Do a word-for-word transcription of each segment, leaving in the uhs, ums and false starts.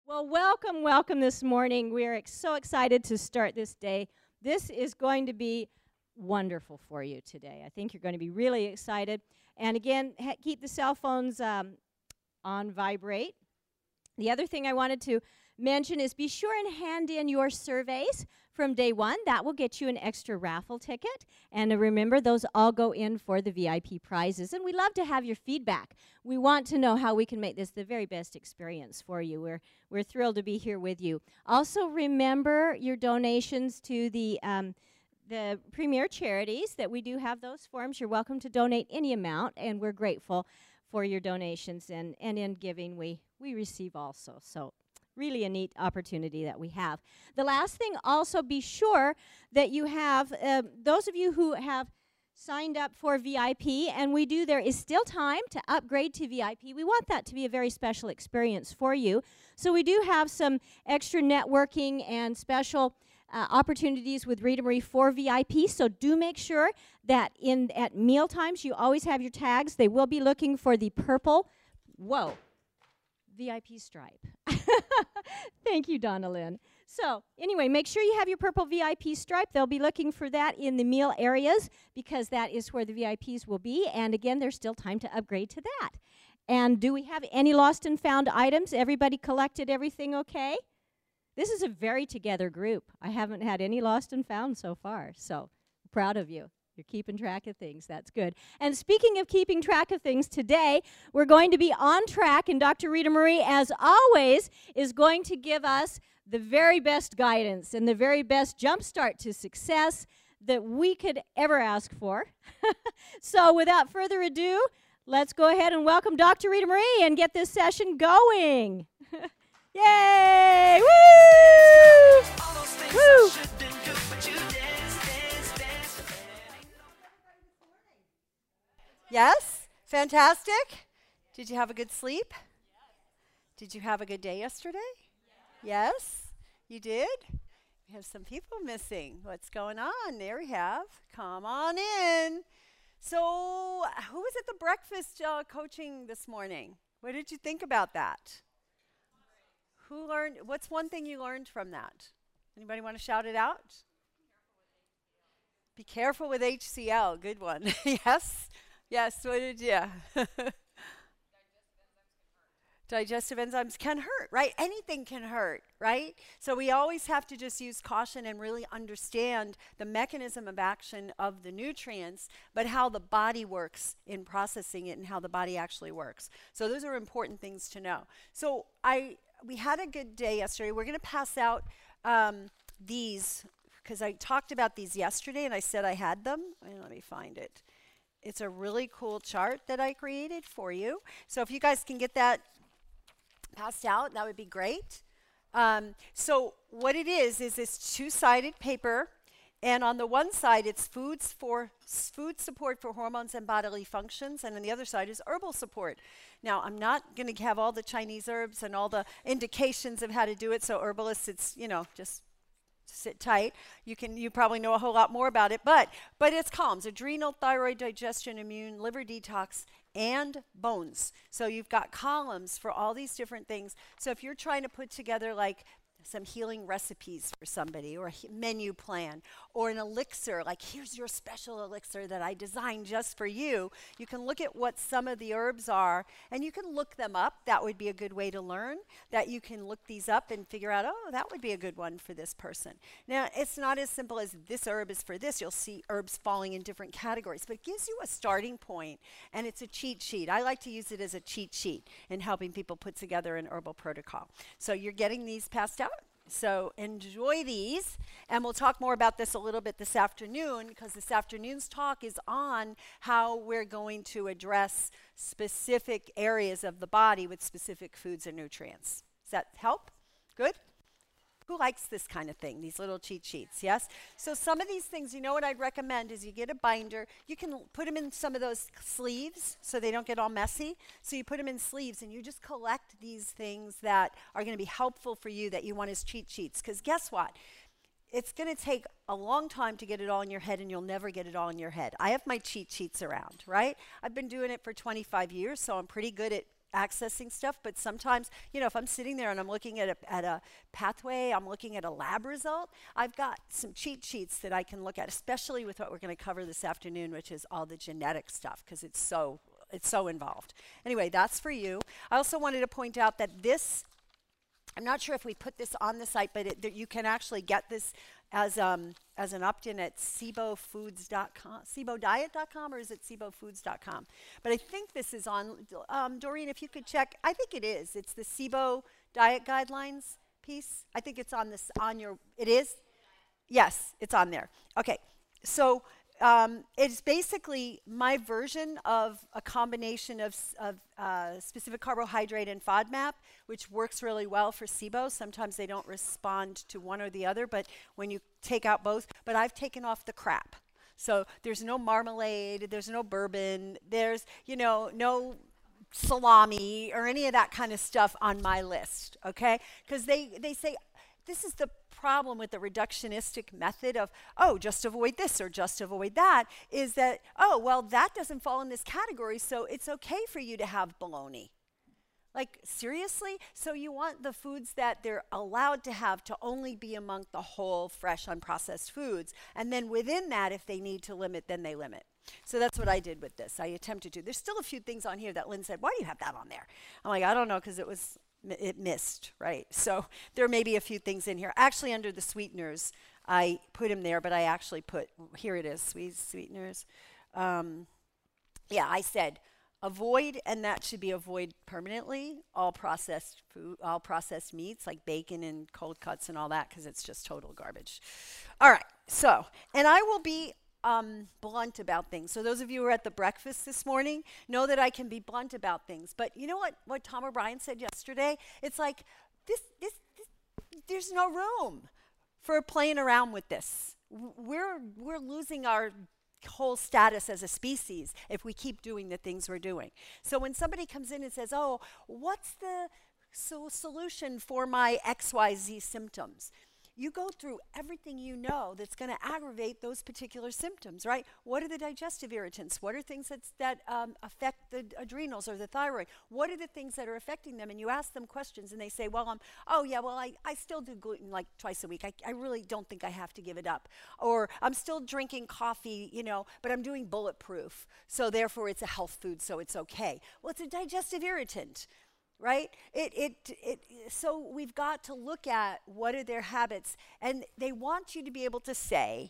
Well, welcome, welcome this morning. We are ex- so excited to start this day. This is going to be wonderful for you today. I think you're going to be really excited. And again, ha- keep the cell phones um, on vibrate. The other thing I wanted to mention is be sure and hand in your surveys from day one. That will get you an extra raffle ticket. And uh, remember, those all go in for the V I P prizes. And we love to have your feedback. We want to know how we can make this the very best experience for you. We're, we're thrilled to be here with you. Also, remember your donations to the um, the premier charities, that we do have those forms. You're welcome to donate any amount, and we're grateful for your donations, and, and in giving we, we receive also. So really a neat opportunity that we have. The last thing, also be sure that you have, uh, those of you who have signed up for V I P, and we do, there is still time to upgrade to V I P. We want that to be a very special experience for you. So we do have some extra networking and special Uh, opportunities with Rita Marie for V I P, so do make sure that in at meal times you always have your tags. They will be looking for the purple, whoa, V I P stripe. Thank you, Donna Lynn. So anyway, make sure you have your purple V I P stripe. They'll be looking for that in the meal areas, because that is where the V I Ps will be. And again, there's still time to upgrade to that. And do we have any lost and found items? Everybody collected everything okay? This is a very together group. I haven't had any lost and found so far, so proud of you. You're keeping track of things. That's good. And speaking of keeping track of things, today we're going to be on track, and Doctor Rita Marie, as always, is going to give us the very best guidance and the very best jump start to success that we could ever ask for. So without further ado, let's go ahead and welcome Doctor Rita Marie and get this session going. Yay! Woo! Woo! Yes? Fantastic? Did you have a good sleep? Did you have a good day yesterday? Yes? You did? We have some people missing. What's going on? There we have. Come on in. So, who was at the breakfast uh, coaching this morning? What did you think about that? Who learned, what's one thing you learned from that? Anybody want to shout it out? Be careful with H C L. Good one. Yes? Yes, what did you? Digestive enzymes can hurt, right? Anything can hurt, right? So we always have to just use caution and really understand the mechanism of action of the nutrients, but how the body works in processing it and how the body actually works. So those are important things to know. So I... We had a good day yesterday. We're going to pass out um, these, because I talked about these yesterday and I said I had them. And let me find it. It's a really cool chart that I created for you. So if you guys can get that passed out, that would be great. Um, so what it is, is this two-sided paper. And on the one side, it's foods for food support for hormones and bodily functions, and on the other side is herbal support. Now, I'm not going to have all the Chinese herbs and all the indications of how to do it, so herbalists, it's, you know, just sit tight. You can, you probably know a whole lot more about it, but, but it's columns: adrenal, thyroid, digestion, immune, liver detox, and bones. So you've got columns for all these different things. So if you're trying to put together like some healing recipes for somebody, or a menu plan, or an elixir, like here's your special elixir that I designed just for you. You can look at what some of the herbs are, and you can look them up. That would be a good way to learn, that you can look these up and figure out, oh, that would be a good one for this person. Now, it's not as simple as this herb is for this. You'll see herbs falling in different categories, but it gives you a starting point, and it's a cheat sheet. I like to use it as a cheat sheet in helping people put together an herbal protocol. So you're getting these passed out. So enjoy these, and we'll talk more about this a little bit this afternoon, because this afternoon's talk is on how we're going to address specific areas of the body with specific foods and nutrients. Does that help? Good? Who likes this kind of thing, these little cheat sheets, yes? So some of these things, you know what I'd recommend is you get a binder. You can put them in some of those sleeves so they don't get all messy. So you put them in sleeves and you just collect these things that are going to be helpful for you that you want as cheat sheets. Because guess what? It's going to take a long time to get it all in your head, and you'll never get it all in your head. I have my cheat sheets around, right? I've been doing it for twenty-five years, so I'm pretty good at accessing stuff, but sometimes, you know, if I'm sitting there and I'm looking at a, at a pathway, I'm looking at a lab result, I've got some cheat sheets that I can look at, especially with what we're going to cover this afternoon, which is all the genetic stuff, because it's so, it's so involved. Anyway, that's for you. I also wanted to point out that this, I'm not sure if we put this on the site, but it, that you can actually get this as um as an opt-in at sibo foods dot com, sibo diet dot com, or is it sibo foods dot com? But I think this is on, um, Doreen, if you could check, I think it is. It's the SIBO diet guidelines piece. I think it's on this, on your, it is? Yes, it's on there. Okay, so um, it's basically my version of a combination of, of uh, specific carbohydrate and FODMAP, which works really well for SIBO. Sometimes they don't respond to one or the other, but when you take out both, but I've taken off the crap. So there's no marmalade, there's no bourbon, there's, you know, no salami or any of that kind of stuff on my list, okay? Because they, they say, this is the problem with the reductionistic method of, oh, just avoid this or just avoid that, is that, oh, well, that doesn't fall in this category, so it's okay for you to have bologna. Like, seriously? So you want the foods that they're allowed to have to only be among the whole, fresh, unprocessed foods. And then within that, if they need to limit, then they limit. So that's what I did with this. I attempted to. There's still a few things on here that Lynn said, why do you have that on there? I'm like, I don't know, because it was, it missed, right? So there may be a few things in here. Actually, under the sweeteners, I put them there, but I actually put, here it is, sweet sweeteners. Um, yeah, I said, avoid, and that should be avoid permanently, all processed food, all processed meats like bacon and cold cuts and all that, because it's just total garbage. All right, so, and I will be um, blunt about things. So those of you who were at the breakfast this morning know that I can be blunt about things. But you know what, what Tom O'Brien said yesterday? It's like, this, this, this, there's no room for playing around with this. We're, we're losing our whole status as a species if we keep doing the things we're doing. So when somebody comes in and says, oh, what's the so solution for my X Y Z symptoms? You go through everything you know that's going to aggravate those particular symptoms, right? What are the digestive irritants? What are things that's, that um, affect the adrenals or the thyroid? What are the things that are affecting them? And you ask them questions and they say, well, um, oh yeah, well, I, I still do gluten like twice a week. I, I really don't think I have to give it up. Or I'm still drinking coffee, you know, but I'm doing bulletproof. So therefore it's a health food, so it's okay. Well, it's a digestive irritant. Right? It, it, it, so we've got to look at what are their habits, and they want you to be able to say,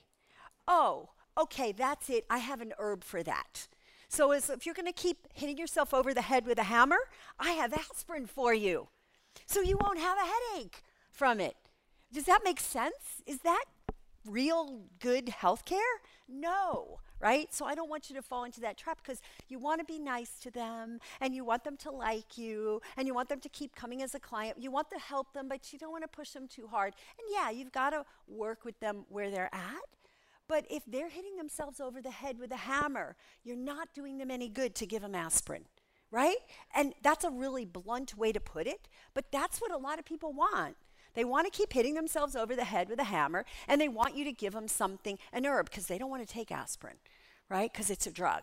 oh, okay, that's it. I have an herb for that. So as, if you're going to keep hitting yourself over the head with a hammer, I have aspirin for you. So you won't have a headache from it. Does that make sense? Is that real good health care? No. Right? So I don't want you to fall into that trap, because you want to be nice to them and you want them to like you and you want them to keep coming as a client. You want to help them, but you don't want to push them too hard. And yeah, you've got to work with them where they're at. But if they're hitting themselves over the head with a hammer, you're not doing them any good to give them aspirin. Right? And that's a really blunt way to put it, but that's what a lot of people want. They want to keep hitting themselves over the head with a hammer, and they want you to give them something, an herb, because they don't want to take aspirin, right? Because it's a drug,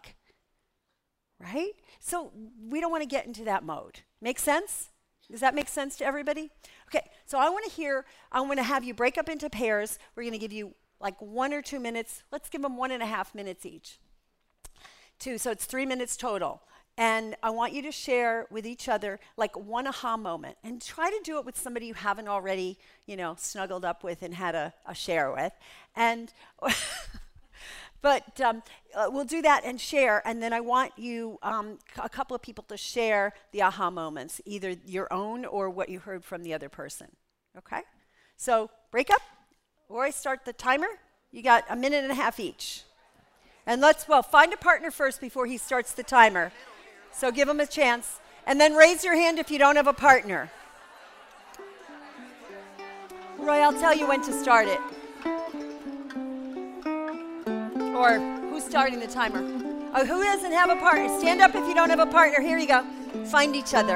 right? So we don't want to get into that mode. Make sense? Does that make sense to everybody? Okay, so I want to hear, I want to have you break up into pairs. We're going to give you like one or two minutes. Let's give them one and a half minutes each. Two, so it's three minutes total. And I want you to share with each other like one aha moment, and try to do it with somebody you haven't already, you know, snuggled up with and had a, a share with. And but um, uh, we'll do that and share, and then I want you, um, a couple of people to share the aha moments, either your own or what you heard from the other person. Okay? So break up, or I start the timer. You got a minute and a half each. And let's, well, find a partner first before he starts the timer. So give them a chance. And then raise your hand if you don't have a partner. Roy, I'll tell you when to start it. Or who's starting the timer? Oh, who doesn't have a partner? Stand up if you don't have a partner. Here you go. Find each other.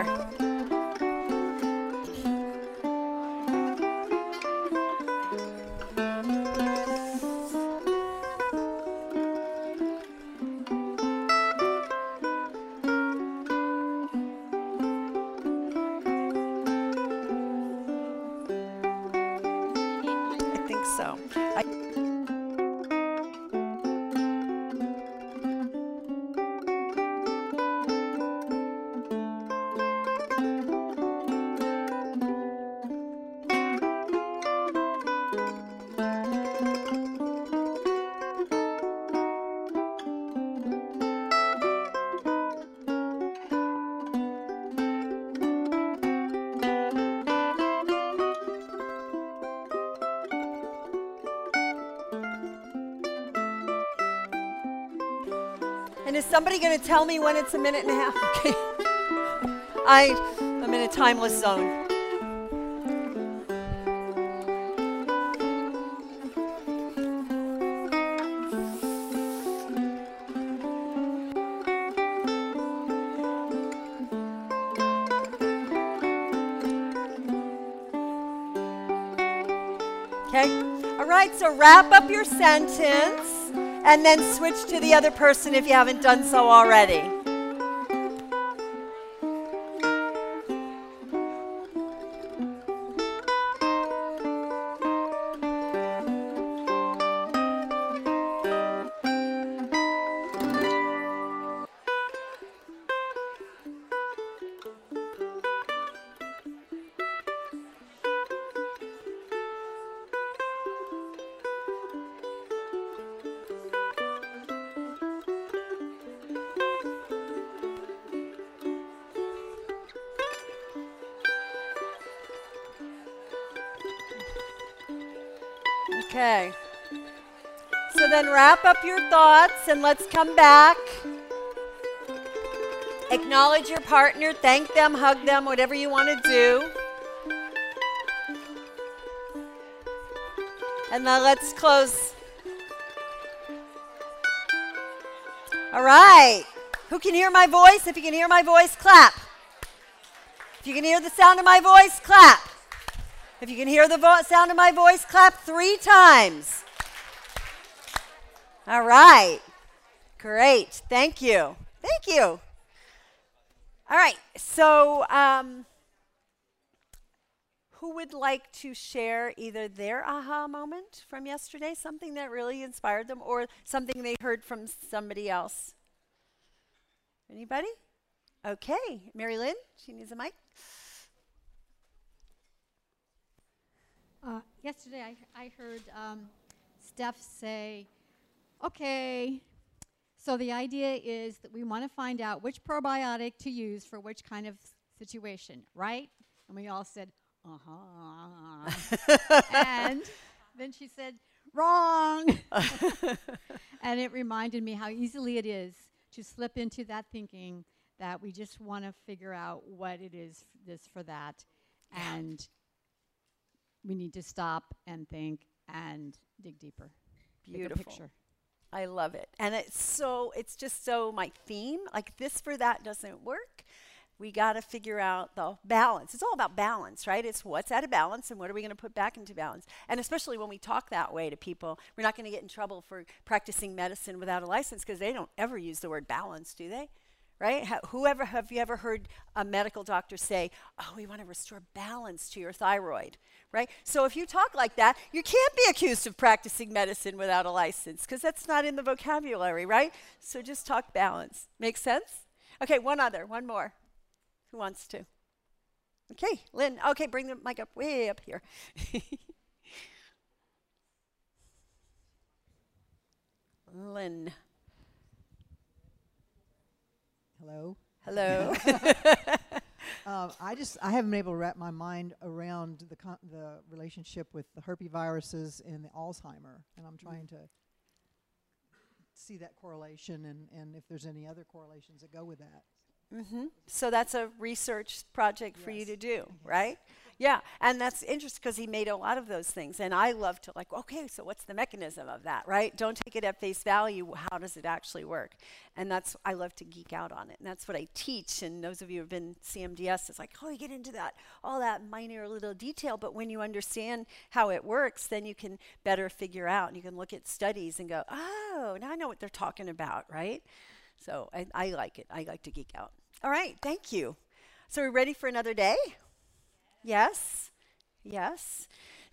so. I And is somebody going to tell me when it's a minute and a half? Okay. I am in a timeless zone. Okay. All right, so wrap up your sentence. And then switch to the other person if you haven't done so already. Okay. So then wrap up your thoughts and let's come back. Acknowledge your partner, thank them, hug them, whatever you want to do. And then let's close. All right. Who can hear my voice? If you can hear my voice, clap. If you can hear the sound of my voice, clap. If you can hear the vo- sound of my voice, clap three times. All right. Great. Thank you. Thank you. All right. So um, who would like to share either their aha moment from yesterday, something that really inspired them, or something they heard from somebody else? Anybody? Okay. Mary Lynn, she needs a mic. Uh, yesterday, I, I heard um, Steph say, okay, so the idea is that we want to find out which probiotic to use for which kind of situation, right? And we all said, uh-huh. And then she said, wrong. And it reminded me how easily it is to slip into that thinking that we just want to figure out what it is, f- this for that. And we need to stop and think and dig deeper. Beautiful. Bigger picture. I love it. And it's so, it's just so my theme, like this for that doesn't work. We got to figure out the balance. It's all about balance, right? It's what's out of balance and what are we going to put back into balance. And especially when we talk that way to people, we're not going to get in trouble for practicing medicine without a license because they don't ever use the word balance, do they? Right? Ha- whoever, have you ever heard a medical doctor say, oh, we want to restore balance to your thyroid, right? So if you talk like that, you can't be accused of practicing medicine without a license because that's not in the vocabulary, right? So just talk balance. Make sense? Okay, one other, one more. Who wants to? Okay, Lynn. Okay, bring the mic up way up here. Lynn. Hello. Hello. Um, I just I haven't been able to wrap my mind around the con- the relationship with the herpesviruses and the Alzheimer, and I'm trying to see that correlation and, and if there's any other correlations that go with that. Mm-hmm. So that's a research project for you Yes. to do, Yes. right? Yeah, and that's interesting because he made a lot of those things, and I love to like, okay, so what's the mechanism of that, right? Don't take it at face value. How does it actually work? And that's, I love to geek out on it, and that's what I teach. And those of you who have been C M D S, it's like, oh, you get into that, all that minor little detail, but when you understand how it works, then you can better figure out, and you can look at studies and go, oh, now I know what they're talking about, right? So I, I like it. I like to geek out. All right, thank you. So we're ready for another day? Yes? Yes.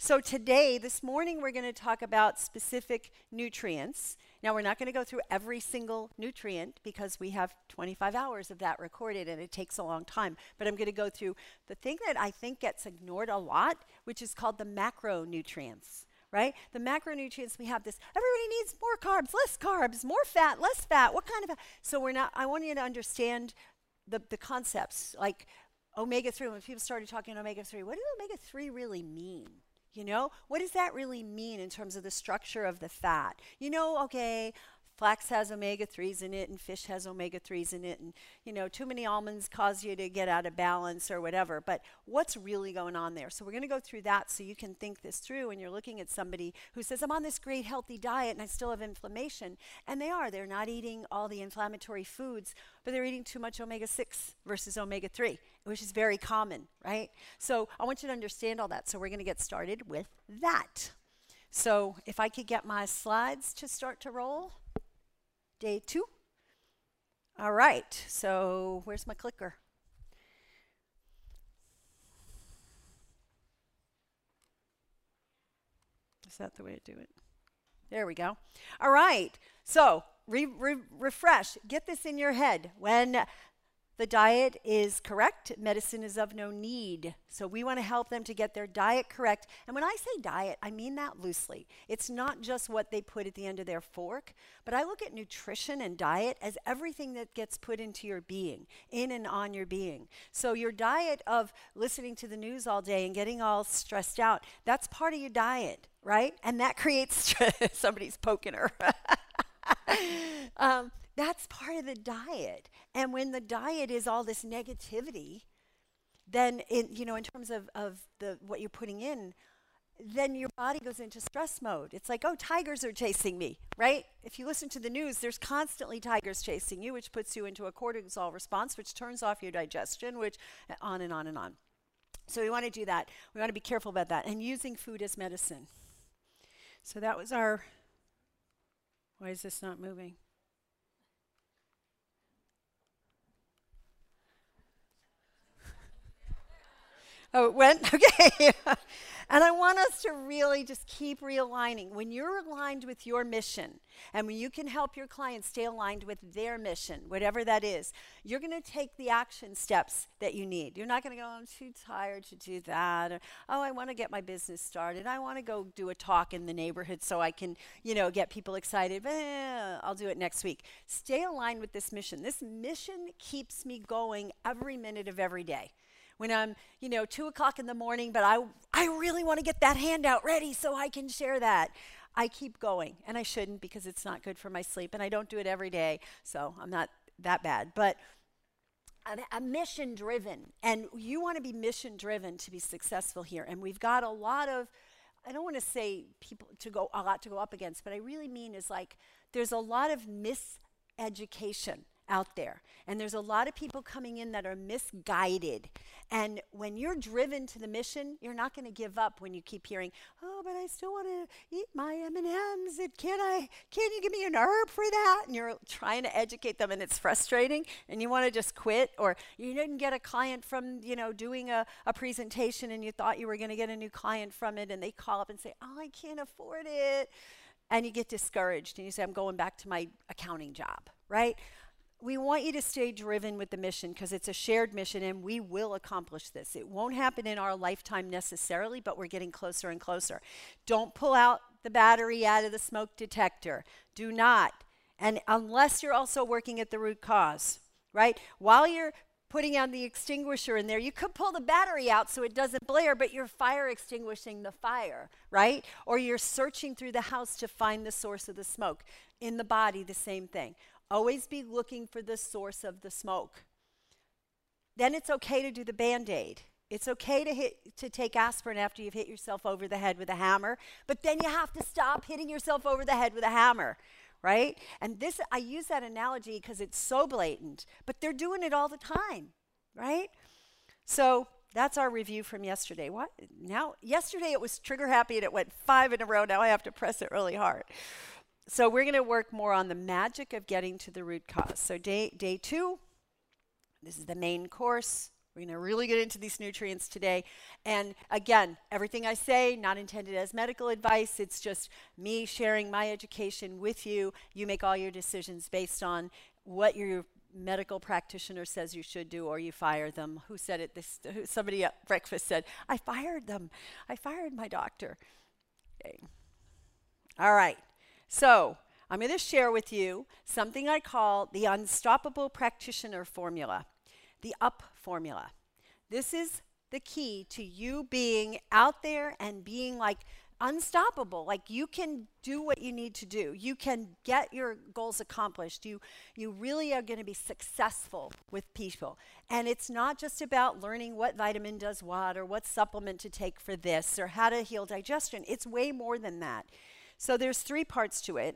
So today, this morning, we're going to talk about specific nutrients. Now, we're not going to go through every single nutrient because we have twenty-five hours of that recorded and it takes a long time. But I'm going to go through the thing that I think gets ignored a lot, which is called the macronutrients, right? The macronutrients, we have this, everybody needs more carbs, less carbs, more fat, less fat. What kind of fat? So we're not, I want you to understand the, the concepts, like omega three. When people started talking omega three, what does omega three really mean? You know, what does that really mean in terms of the structure of the fat? You know, okay, flax has omega threes in it and fish has omega threes in it, and, you know, too many almonds cause you to get out of balance or whatever. But what's really going on there? So we're going to go through that so you can think this through when you're looking at somebody who says, I'm on this great healthy diet and I still have inflammation. And they are. They're not eating all the inflammatory foods, but they're eating too much omega six versus omega three, which is very common, right? So I want you to understand all that. So we're going to get started with that. So if I could get my slides to start to roll. Day two. All right, so where's my clicker? Is that the way to do it? There we go. All right, so re re refresh. Get this in your head. When the diet is correct, medicine is of no need. So we want to help them to get their diet correct. And when I say diet, I mean that loosely. It's not just what they put at the end of their fork, but I look at nutrition and diet as everything that gets put into your being, in and on your being. So your diet of listening to the news all day and getting all stressed out, that's part of your diet, right? And that creates stress. Somebody's poking her. um, That's part of the diet. And when the diet is all this negativity, then, in, you know, in terms of, of the what you're putting in, then your body goes into stress mode. It's like, oh, tigers are chasing me, right? If you listen to the news, there's constantly tigers chasing you, which puts you into a cortisol response, which turns off your digestion, which on and on and on. So we want to do that. We want to be careful about that. And using food as medicine. So that was our, why is this not moving? Oh, it went? Okay. And I want us to really just keep realigning. When you're aligned with your mission, and when you can help your clients stay aligned with their mission, whatever that is, you're going to take the action steps that you need. You're not going to go, I'm too tired to do that. Or, oh, I want to get my business started. I want to go do a talk in the neighborhood so I can, you know, get people excited. Eh, I'll do it next week. Stay aligned with this mission. This mission keeps me going every minute of every day. When I'm, you know, two o'clock in the morning, but I, I really want to get that handout ready so I can share that. I keep going, and I shouldn't because it's not good for my sleep, and I don't do it every day, so I'm not that bad. But I'm, I'm mission-driven, and you want to be mission-driven to be successful here. And we've got a lot of, I don't want to say people to go, a lot to go up against, but I really mean is like there's a lot of miseducation out there. And there's a lot of people coming in that are misguided. And when you're driven to the mission, you're not going to give up when you keep hearing, oh, but I still want to eat my M and M's. And can I, can you give me an herb for that? And you're trying to educate them, and it's frustrating, and you want to just quit. Or you didn't get a client from, you know, doing a, a presentation, and you thought you were going to get a new client from it, and they call up and say, oh, I can't afford it. And you get discouraged, and you say, I'm going back to my accounting job, right? We want you to stay driven with the mission because it's a shared mission, and we will accomplish this. It won't happen in our lifetime necessarily, but we're getting closer and closer. Don't pull out the battery out of the smoke detector. Do not. And unless you're also working at the root cause, right? While you're putting on the extinguisher in there, you could pull the battery out so it doesn't blare, but you're fire extinguishing the fire, right? Or you're searching through the house to find the source of the smoke. In the body, the same thing. Always be looking for the source of the smoke. Then it's okay to do the Band-Aid. It's okay to hit, to take aspirin after you've hit yourself over the head with a hammer, but then you have to stop hitting yourself over the head with a hammer, right? And this, I use that analogy because it's so blatant, but they're doing it all the time, right? So that's our review from yesterday. What? Now, yesterday it was trigger happy and it went five in a row. Now I have to press it really hard. So we're going to work more on the magic of getting to the root cause. So day, day two, this is the main course. We're going to really get into these nutrients today. And again, everything I say, not intended as medical advice. It's just me sharing my education with you. You make all your decisions based on what your medical practitioner says you should do, or you fire them. Who said it? This who, somebody at breakfast said, I fired them. I fired my doctor. Okay. All right. So I'm going to share with you something I call the Unstoppable Practitioner Formula, the UP formula. This is the key to you being out there and being like unstoppable. Like you can do what you need to do. You can get your goals accomplished. You you really are going to be successful with people. And it's not just about learning what vitamin does what, or what supplement to take for this, or how to heal digestion. It's way more than that. So there's three parts to it.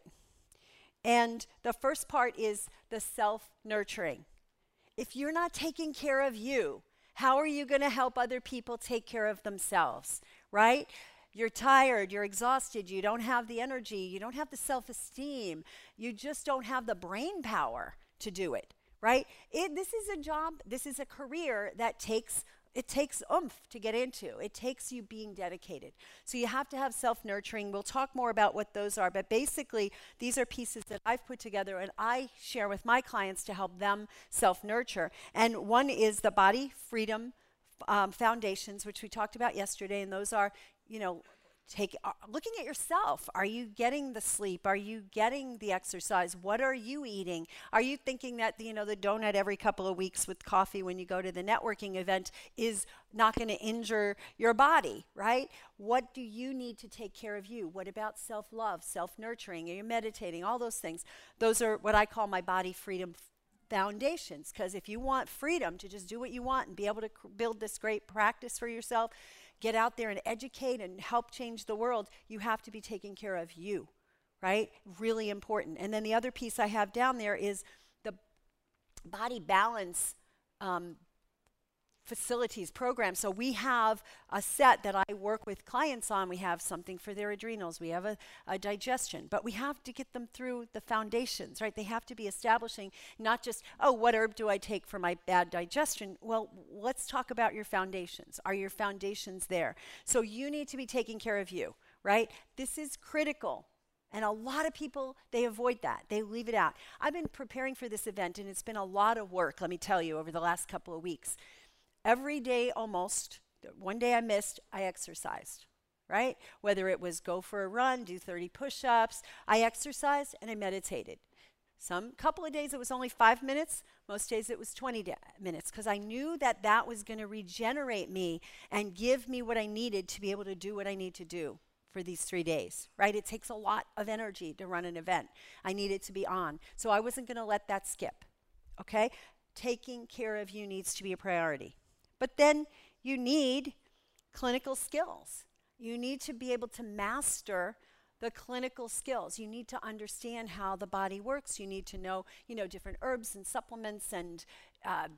And the first part is the self-nurturing. If you're not taking care of you, how are you going to help other people take care of themselves, right? You're tired, you're exhausted, you don't have the energy, you don't have the self-esteem, you just don't have the brain power to do it, right? It, this is a job, this is a career that takes, it takes oomph to get into. It takes you being dedicated. So you have to have self-nurturing. We'll talk more about what those are, but basically these are pieces that I've put together and I share with my clients to help them self-nurture. And one is the Body Freedom um, Foundations, which we talked about yesterday, and those are, you know, take uh, looking at yourself. Are you getting the sleep? Are you getting the exercise? What are you eating? Are you thinking that, you know, the donut every couple of weeks with coffee when you go to the networking event is not going to injure your body, right? What do you need to take care of you? What about self-love, self-nurturing? Are you meditating? All those things. Those are what I call my Body Freedom Foundations, because if you want freedom to just do what you want and be able to c- build this great practice for yourself, get out there and educate and help change the world, you have to be taking care of you, right? Really important. And then the other piece I have down there is the body balance um, facilities program. So we have a set that I work with clients on. We have something for their adrenals. We have a, a digestion. But we have to get them through the foundations, right? They have to be establishing not just, oh, what herb do I take for my bad digestion? Well, let's talk about your foundations. Are your foundations there? So you need to be taking care of you, right? This is critical. And a lot of people, they avoid that. They leave it out. I've been preparing for this event, and it's been a lot of work, let me tell you, over the last couple of weeks. Every day almost, one day I missed, I exercised, right? Whether it was go for a run, do thirty push-ups, I exercised and I meditated. Some couple of days it was only five minutes, most days it was twenty da- minutes, because I knew that that was going to regenerate me and give me what I needed to be able to do what I need to do for these three days, right? It takes a lot of energy to run an event. I needed to be on. So I wasn't going to let that skip, okay? Taking care of you needs to be a priority. But then you need clinical skills. You need to be able to master the clinical skills. You need to understand how the body works. You need to know, you know, different herbs and supplements and uh,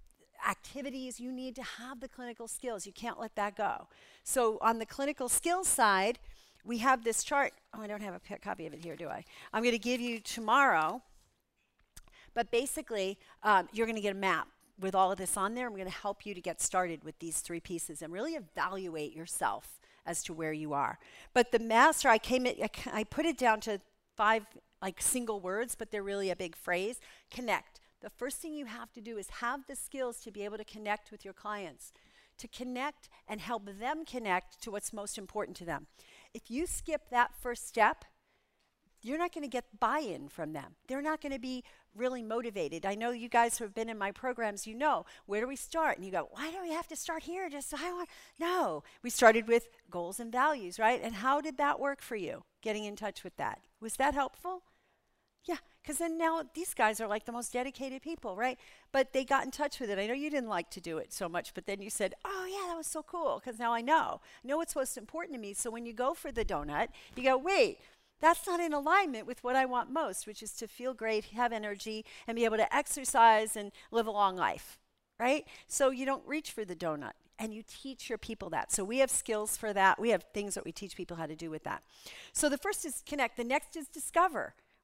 activities. You need to have the clinical skills. You can't let that go. So on the clinical skills side, we have this chart. Oh, I don't have a p- copy of it here, do I? I'm going to give you tomorrow. But basically, um, you're going to get a map with all of this on there. I'm going to help you to get started with these three pieces and really evaluate yourself as to where you are. But the master, I came, at, I put it down to five like single words, but they're really a big phrase. Connect. The first thing you have to do is have the skills to be able to connect with your clients, to connect and help them connect to what's most important to them. If you skip that first step, you're not going to get buy-in from them. They're not going to be really motivated. I know you guys who have been in my programs, you know, where do we start? And you go, why do we have to start here? Just, I want, no. We started with goals and values, right? And how did that work for you, getting in touch with that? Was that helpful? Yeah, because then now these guys are like the most dedicated people, right? But they got in touch with it. I know you didn't like to do it so much, but then you said, oh, yeah, that was so cool, because now I know. I know what's most important to me. So when you go for the donut, you go, wait, that's not in alignment with what I want most, which is to feel great, have energy, and be able to exercise and live a long life, right? So you don't reach for the donut, and you teach your people that. So we have skills for that. We have things that we teach people how to do with that. So the first is connect. The next is discover,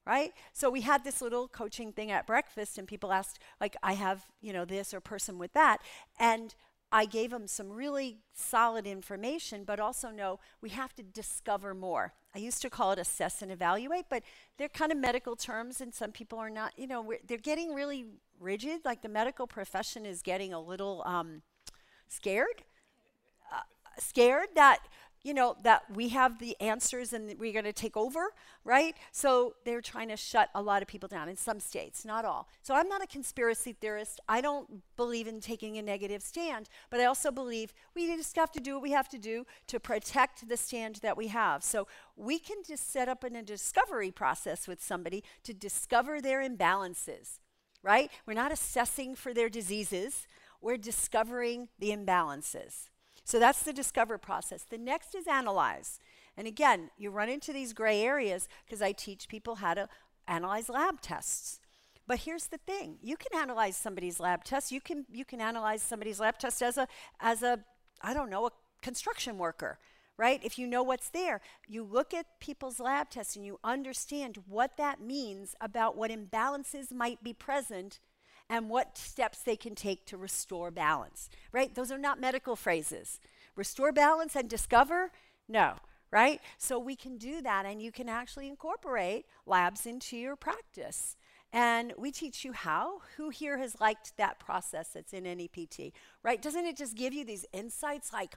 right? So we had this little coaching thing at breakfast, and people asked, like, I have, you know, this or person with that. And I gave them some really solid information, but also know we have to discover more. I used to call it assess and evaluate, but they're kind of medical terms, and some people are not, you know, we're, they're getting really rigid. Like the medical profession is getting a little um, scared, uh, scared that, you know, that we have the answers and we're going to take over, right? So they're trying to shut a lot of people down in some states, not all. So I'm not a conspiracy theorist. I don't believe in taking a negative stand, but I also believe we just have to do what we have to do to protect the stand that we have. So we can just set up in a discovery process with somebody to discover their imbalances, right? We're not assessing for their diseases. We're discovering the imbalances. So that's the discover process. The next is analyze. And again, you run into these gray areas because I teach people how to analyze lab tests. But here's the thing. You can analyze somebody's lab test. You can you can analyze somebody's lab test as a as a I don't know, a construction worker, right? If you know what's there, you look at people's lab tests and you understand what that means about what imbalances might be present and what steps they can take to restore balance, right? Those are not medical phrases. Restore balance and discover? No, right? So we can do that, and you can actually incorporate labs into your practice. And we teach you how. Who here has liked that process that's in N E P T, right? Doesn't it just give you these insights like,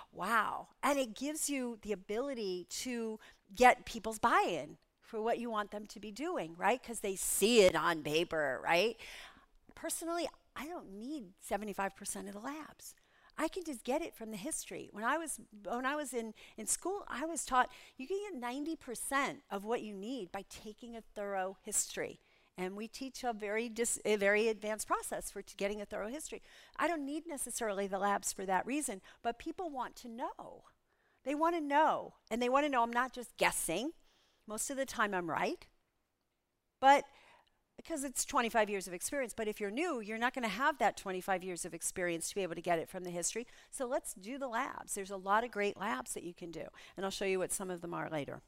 wow. And it gives you the ability to get people's buy-in for what you want them to be doing, right? Because they see it on paper, right? Personally, I don't need seventy-five percent of the labs. I can just get it from the history. When I was when I was in, in school, I was taught you can get ninety percent of what you need by taking a thorough history. And we teach a very dis, a very advanced process for t- getting a thorough history. I don't need necessarily the labs for that reason, but people want to know. They want to know. And they want to know I'm not just guessing. Most of the time I'm right. But because it's twenty-five years of experience. But if you're new, you're not going to have that twenty-five years of experience to be able to get it from the history. So let's do the labs. There's a lot of great labs that you can do. And I'll show you what some of them are later.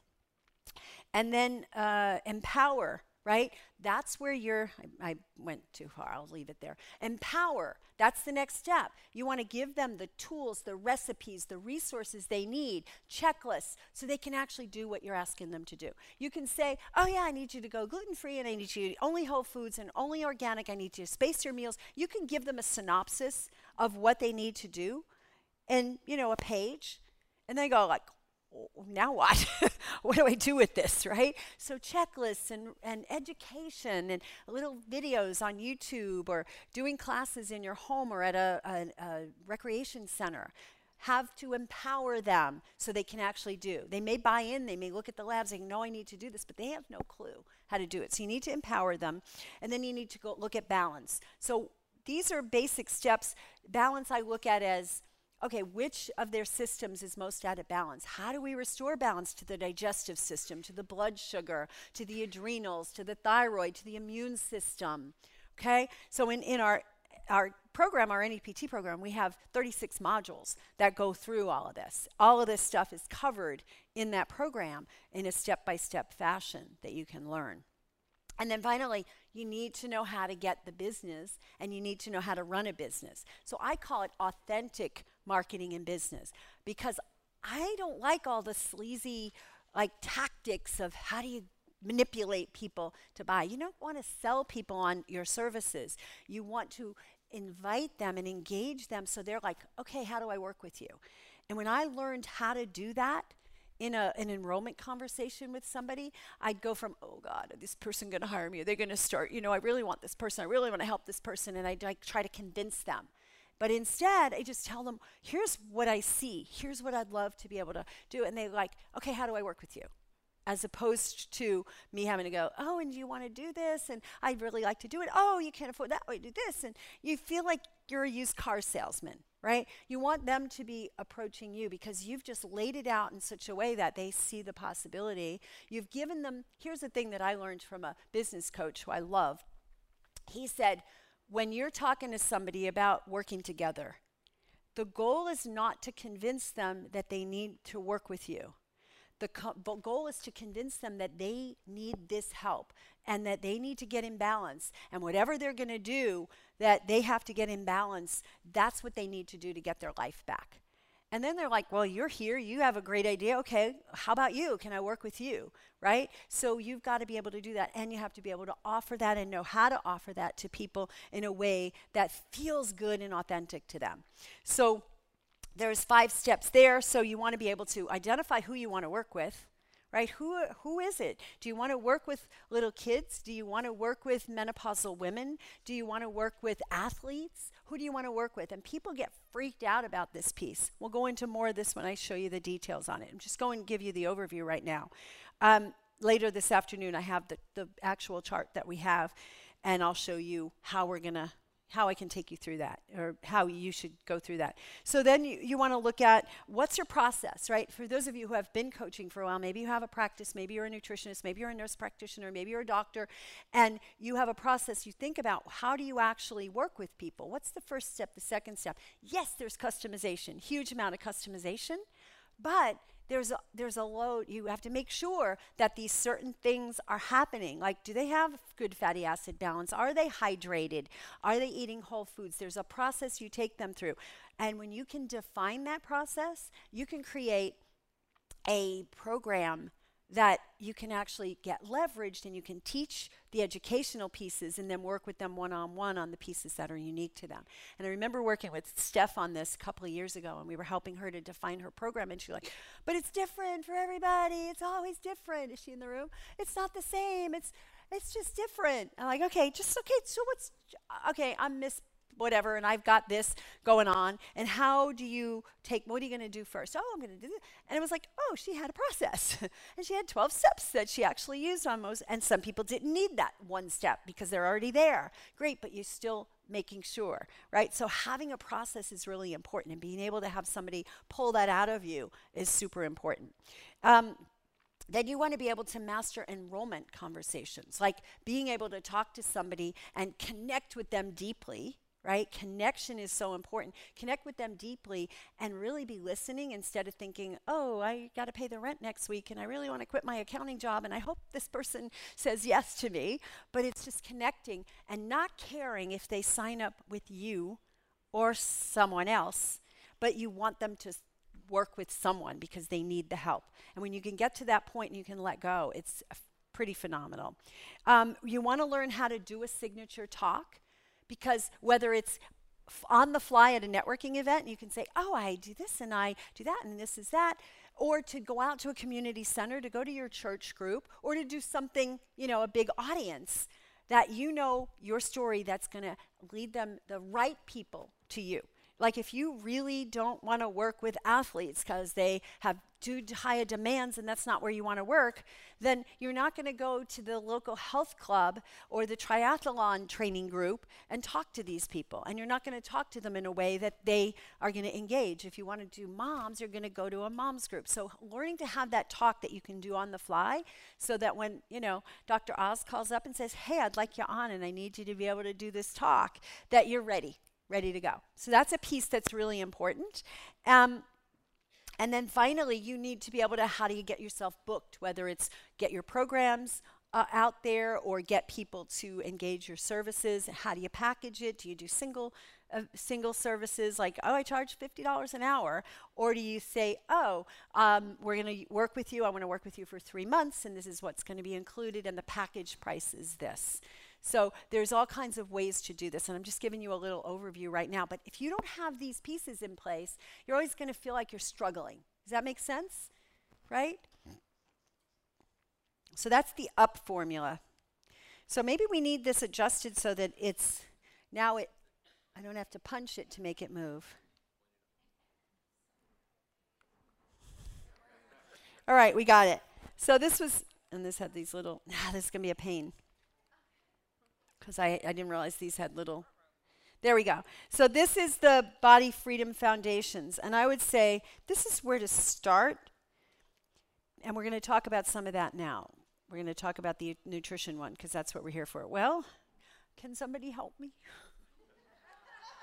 And then uh, empower, right? That's where you're, I, I went too far, I'll leave it there. Empower, that's the next step. You want to give them the tools, the recipes, the resources they need, checklists, so they can actually do what you're asking them to do. You can say, oh yeah, I need you to go gluten-free, and I need you to eat only whole foods and only organic. I need you to space your meals. You can give them a synopsis of what they need to do and, you know, a page, and they go like, now what? What do I do with this, right? So checklists and, and education and little videos on YouTube or doing classes in your home or at a, a, a recreation center have to empower them so they can actually do. They may buy in, they may look at the labs and know I need to do this, but they have no clue how to do it. So you need to empower them, and then you need to go look at balance. So these are basic steps. Balance I look at as, okay, which of their systems is most out of balance? How do we restore balance to the digestive system, to the blood sugar, to the adrenals, to the thyroid, to the immune system? Okay, so in, in our, our program, our N E P T program, we have thirty-six modules that go through all of this. All of this stuff is covered in that program in a step-by-step fashion that you can learn. And then finally, you need to know how to get the business, and you need to know how to run a business. So I call it authentic marketing and business, because I don't like all the sleazy like tactics of how do you manipulate people to buy. You don't want to sell people on your services. You want to invite them and engage them so they're like, okay, how do I work with you? And when I learned how to do that, in a, an enrollment conversation with somebody, I'd go from, oh God, is this person going to hire me? Are they going to start, you know, I really want this person. I really want to help this person. And I'd like, try to convince them. But instead, I just tell them, here's what I see. Here's what I'd love to be able to do. And they're like, okay, how do I work with you? As opposed to me having to go, oh, and do you want to do this? And I'd really like to do it. Oh, you can't afford that. Oh, do this. And you feel like you're a used car salesman, right? You want them to be approaching you because you've just laid it out in such a way that they see the possibility. You've given them, here's the thing that I learned from a business coach who I love. He said, when you're talking to somebody about working together, the goal is not to convince them that they need to work with you. The co- bo- goal is to convince them that they need this help and that they need to get in balance. And whatever they're going to do, that they have to get in balance, that's what they need to do to get their life back. And then they're like, well, you're here. You have a great idea. Okay, how about you? Can I work with you? Right? So you've got to be able to do that. And you have to be able to offer that and know how to offer that to people in a way that feels good and authentic to them. So there's five steps there. So you want to be able to identify who you want to work with, right? Who, who is it? Do you want to work with little kids? Do you want to work with menopausal women? Do you want to work with athletes? Who do you want to work with? And people get freaked out about this piece. We'll go into more of this when I show you the details on it. I'm just going to give you the overview right now. Um, later this afternoon, I have the, the actual chart that we have, and I'll show you how we're going to how I can take you through that, or how you should go through that. So then you, you want to look at what's your process, right? For those of you who have been coaching for a while, maybe you have a practice, maybe you're a nutritionist, maybe you're a nurse practitioner, maybe you're a doctor, and you have a process. You think about, how do you actually work with people? What's the first step, the second step? Yes, there's customization, huge amount of customization, but There's a, there's a load. You have to make sure that these certain things are happening. Like, do they have good fatty acid balance? Are they hydrated? Are they eating whole foods? There's a process you take them through. And when you can define that process, you can create a program that you can actually get leveraged, and you can teach the educational pieces and then work with them one-on-one on the pieces that are unique to them. And I remember working with Steph on this a couple of years ago, and we were helping her to define her program, and she's like, but it's different for everybody. It's always different. Is she in the room? It's not the same. It's it's just different. I'm like, okay, just okay, so what's, okay, I'm Miss whatever, and I've got this going on, and how do you take, what are you going to do first? Oh, I'm going to do this. And it was like, oh, she had a process. And she had twelve steps that she actually used on most, and some people didn't need that one step because they're already there. Great, but you're still making sure, right? So having a process is really important, and being able to have somebody pull that out of you is super important. Um, Then you want to be able to master enrollment conversations, like being able to talk to somebody and connect with them deeply, right? Connection is so important. Connect with them deeply and really be listening instead of thinking, oh, I got to pay the rent next week and I really want to quit my accounting job and I hope this person says yes to me. But it's just connecting and not caring if they sign up with you or someone else, but you want them to work with someone because they need the help. And when you can get to that point and you can let go, it's f- pretty phenomenal. Um, you want to learn how to do a signature talk, because whether it's f- on the fly at a networking event, you can say, oh, I do this and I do that and this is that, or to go out to a community center, to go to your church group, or to do something, you know, a big audience that you know your story that's going to lead them, the right people, to you. Like if you really don't want to work with athletes because they have too high demands and that's not where you want to work, then you're not going to go to the local health club or the triathlon training group and talk to these people. And you're not going to talk to them in a way that they are going to engage. If you want to do moms, you're going to go to a mom's group. So learning to have that talk that you can do on the fly, so that when, you know, Doctor Oz calls up and says, hey, I'd like you on and I need you to be able to do this talk, that you're ready. ready to go. So that's a piece that's really important. Um, and then finally, you need to be able to, how do you get yourself booked, whether it's get your programs uh, out there or get people to engage your services. How do you package it? Do you do single uh, single services like, oh, I charge fifty dollars an hour? Or do you say, oh, um, we're going to work with you. I want to work with you for three months, and this is what's going to be included, and the package price is this. So there's all kinds of ways to do this, and I'm just giving you a little overview right now. But if you don't have these pieces in place, you're always going to feel like you're struggling. Does that make sense? Right? So that's the up formula. So maybe we need this adjusted so that it's, now it, I don't have to punch it to make it move. All right, we got it. So this was, and this had these little, ah, this is going to be a pain. Because I, I didn't realize these had little, there we go. So this is the Body Freedom Foundations. And I would say this is where to start. And we're going to talk about some of that now. We're going to talk about the nutrition one because that's what we're here for. Well, can somebody help me?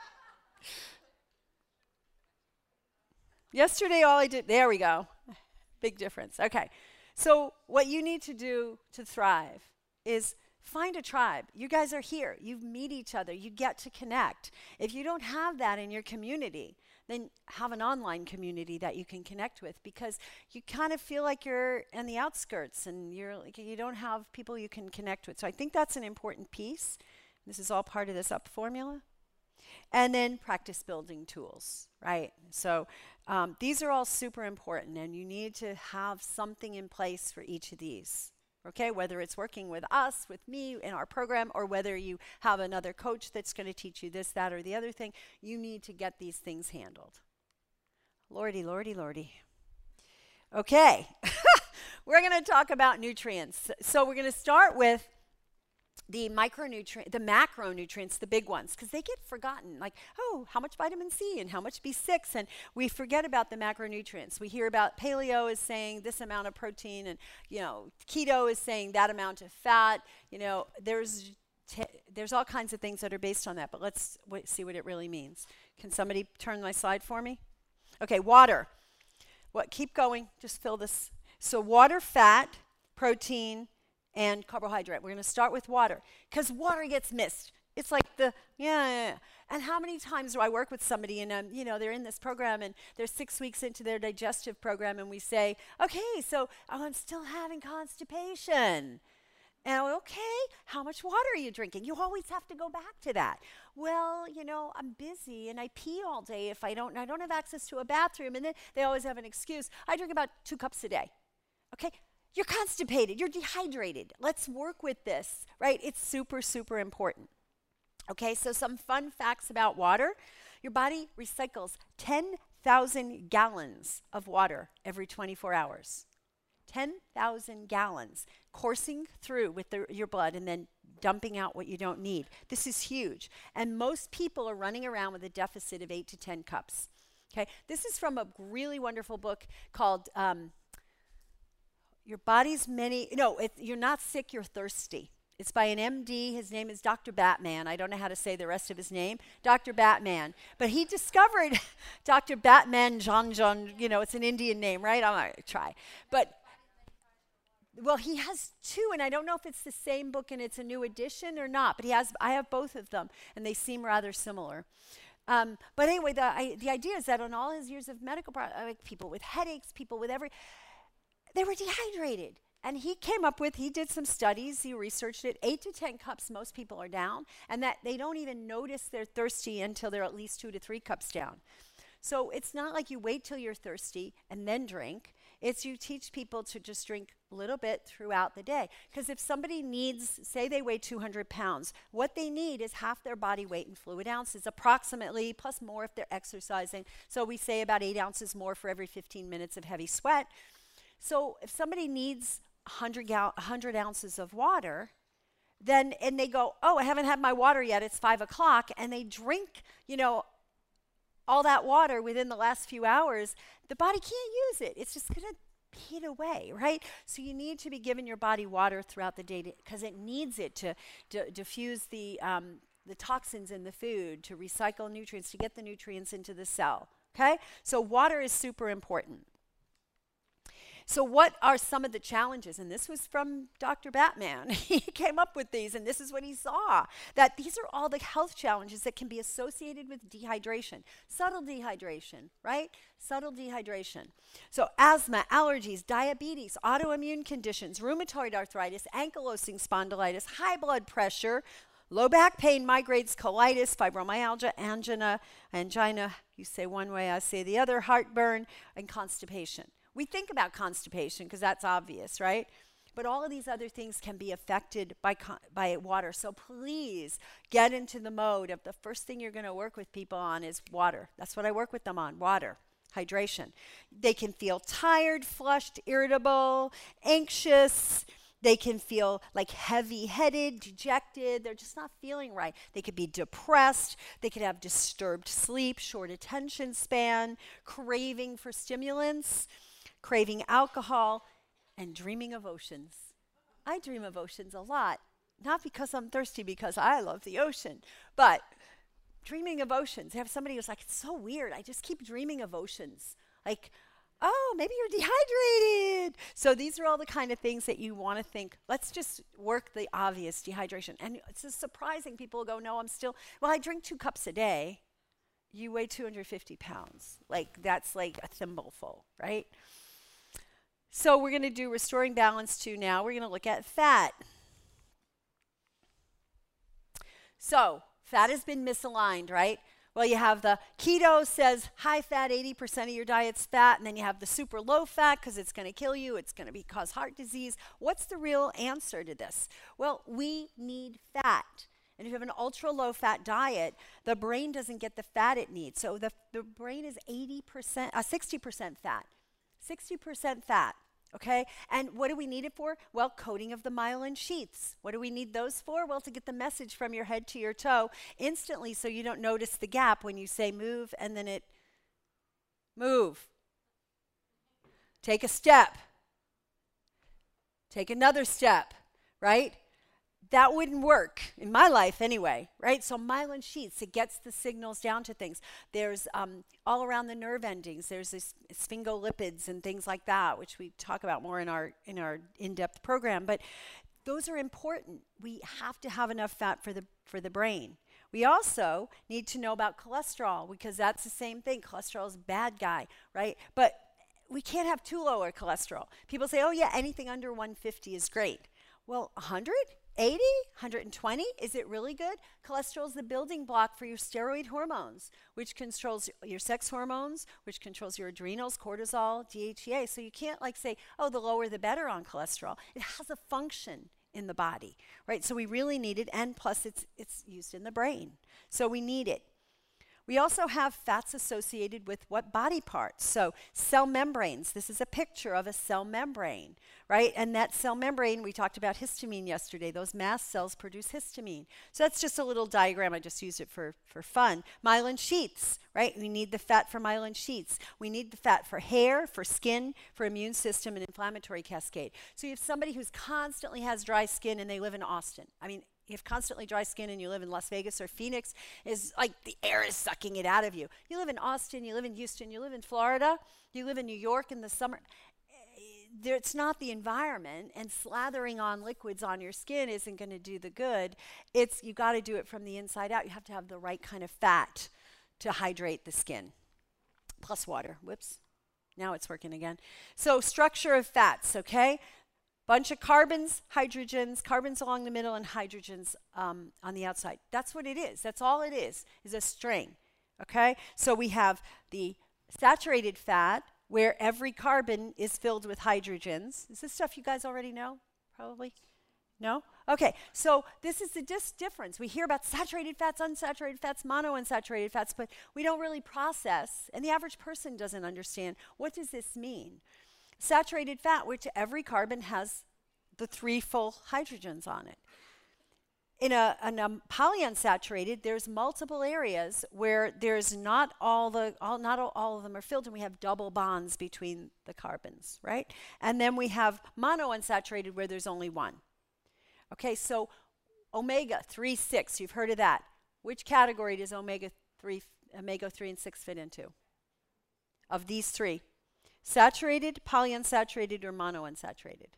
Yesterday all I did, there we go. Big difference. Okay. So what you need to do to thrive is find a tribe. You guys are here. You meet each other. You get to connect. If you don't have that in your community, then have an online community that you can connect with, because you kind of feel like you're in the outskirts and you're like, you don't have people you can connect with. So I think that's an important piece. This is all part of this UP formula. And then practice building tools, right? So um, these are all super important, and you need to have something in place for each of these. Okay, whether it's working with us, with me in our program, or whether you have another coach that's going to teach you this, that, or the other thing, you need to get these things handled. Lordy, lordy, lordy. Okay, we're going to talk about nutrients. So we're going to start with the micronutrient, the macronutrients, the big ones, because they get forgotten. Like, oh, how much vitamin C and how much B six, and we forget about the macronutrients. We hear about paleo is saying this amount of protein, and you know, keto is saying that amount of fat. You know, there's t- there's all kinds of things that are based on that. But let's w- see what it really means. Can somebody turn my slide for me? Okay, water. What? Keep going. Just fill this. So water, fat, protein, and carbohydrate. We're going to start with water, because water gets missed. It's like the, yeah, yeah, yeah. And how many times do I work with somebody and, um, you know, they're in this program and they're six weeks into their digestive program and we say, okay, so oh, I'm still having constipation. And okay, how much water are you drinking? You always have to go back to that. Well, you know, I'm busy and I pee all day if I don't, I don't have access to a bathroom. And then they always have an excuse. I drink about two cups a day. Okay. You're constipated, you're dehydrated. Let's work with this, right? It's super, super important. Okay, so some fun facts about water. Your body recycles ten thousand gallons of water every twenty-four hours. ten thousand gallons coursing through with the, your blood and then dumping out what you don't need. This is huge. And most people are running around with a deficit of eight to ten cups. Okay, this is from a really wonderful book called um, Your Body's Many, no, it, You're Not Sick, You're Thirsty. It's by an M D. His name is Doctor Batman. I don't know how to say the rest of his name. Doctor Batman. But he discovered Doctor Batman John John, you know, it's an Indian name, right? I'm going to try. But, well, he has two, and I don't know if it's the same book and it's a new edition or not, but he has, I have both of them, and they seem rather similar. Um, but anyway, the, I, the idea is that on all his years of medical, pro- like people with headaches, people with every, they were dehydrated. And he came up with, he did some studies, he researched it, eight to ten cups most people are down, and that they don't even notice they're thirsty until they're at least two to three cups down. So it's not like you wait till you're thirsty and then drink. It's you teach people to just drink a little bit throughout the day. Because if somebody needs, say they weigh two hundred pounds, what they need is half their body weight in fluid ounces, approximately, plus more if they're exercising. So we say about eight ounces more for every fifteen minutes of heavy sweat. So if somebody needs one hundred, gal- one hundred ounces of water, then, and they go, oh, I haven't had my water yet, it's five o'clock, and they drink, you know, all that water within the last few hours, the body can't use it. It's just going to pee it away, right? So you need to be giving your body water throughout the day because it needs it to, to diffuse the, um, the toxins in the food, to recycle nutrients, to get the nutrients into the cell, okay? So water is super important. So what are some of the challenges? And this was from Doctor Batman. He came up with these, and this is what he saw, that these are all the health challenges that can be associated with dehydration. Subtle dehydration, right? Subtle dehydration. So asthma, allergies, diabetes, autoimmune conditions, rheumatoid arthritis, ankylosing spondylitis, high blood pressure, low back pain, migraines, colitis, fibromyalgia, angina, angina, you say one way, I say the other, heartburn, and constipation. We think about constipation because that's obvious, right? But all of these other things can be affected by con- by water. So please get into the mode of the first thing you're going to work with people on is water. That's what I work with them on, water, hydration. They can feel tired, flushed, irritable, anxious. They can feel like heavy-headed, dejected. They're just not feeling right. They could be depressed. They could have disturbed sleep, short attention span, craving for stimulants, craving alcohol, and dreaming of oceans. I dream of oceans a lot, not because I'm thirsty, because I love the ocean, but dreaming of oceans. I have somebody who's like, it's so weird. I just keep dreaming of oceans. Like, Oh, maybe you're dehydrated. So these are all the kind of things that you want to think, let's just work the obvious, dehydration. And it's just surprising. People go, no, I'm still, well, I drink two cups a day. You weigh two hundred fifty pounds. Like, that's like a thimbleful, right? So we're going to do restoring balance two now. We're going to look at fat. So fat has been misaligned, right? Well, you have the keto says high fat, eighty percent of your diet's fat, and then you have the super low fat because it's going to kill you, it's going to be cause heart disease. What's the real answer to this? Well, we need fat. And if you have an ultra low fat diet, the brain doesn't get the fat it needs. So the, the brain is eighty percent, uh, sixty percent fat, sixty percent fat. Okay, and what do we need it for? Well, coating of the myelin sheaths. What do we need those for? Well, to get the message from your head to your toe instantly so you don't notice the gap when you say move and then it move. Take a step. Take another step, right? That wouldn't work in my life anyway, right? So myelin sheaths, it gets the signals down to things. There's um, all around the nerve endings, there's this sphingolipids and things like that, which we talk about more in our in our in-depth program. But those are important. We have to have enough fat for the for the brain. We also need to know about cholesterol because that's the same thing. Cholesterol is a bad guy, right? But we can't have too low a cholesterol. People say, oh yeah, anything under one fifty is great. Well, one hundred? eighty, one hundred twenty, is it really good? Cholesterol is the building block for your steroid hormones, which controls your sex hormones, which controls your adrenals, cortisol, D H E A. So you can't like say, oh, the lower the better on cholesterol. It has a function in the body, right? So we really need it, and plus it's it's used in the brain. So we need it. We also have fats associated with what body parts? So cell membranes. This is a picture of a cell membrane, right? And that cell membrane, we talked about histamine yesterday. Those mast cells produce histamine. So that's just a little diagram. I just used it for, for fun. Myelin sheaths, right? We need the fat for myelin sheaths. We need the fat for hair, for skin, for immune system, and inflammatory cascade. So you have somebody who's constantly has dry skin and they live in Austin. I mean, you have constantly dry skin and you live in Las Vegas or Phoenix, is like the air is sucking it out of you. You live in Austin, you live in Houston, you live in Florida, you live in New York in the summer. There, it's not the environment, and slathering on liquids on your skin isn't going to do the good. It's you got to do it from the inside out. You have to have the right kind of fat to hydrate the skin. Plus water. Whoops. Now it's working again. So structure of fats, okay? Bunch of carbons, hydrogens, carbons along the middle, and hydrogens um, on the outside. That's what it is. That's all it is, is a string, okay? So we have the saturated fat, where every carbon is filled with hydrogens. Is this stuff you guys already know? Probably? No? Okay, so this is the dis- difference. We hear about saturated fats, unsaturated fats, monounsaturated fats, but we don't really process, and the average person doesn't understand, what does this mean? Saturated fat, which every carbon has the three full hydrogens on it. In a, in a polyunsaturated, there's multiple areas where there's not all the all not all, all of them are filled, and we have double bonds between the carbons, right? And then we have monounsaturated where there's only one. Okay, so omega three six, you've heard of that. Which category does omega three omega three and six fit into? Of these three. Saturated, polyunsaturated, or monounsaturated?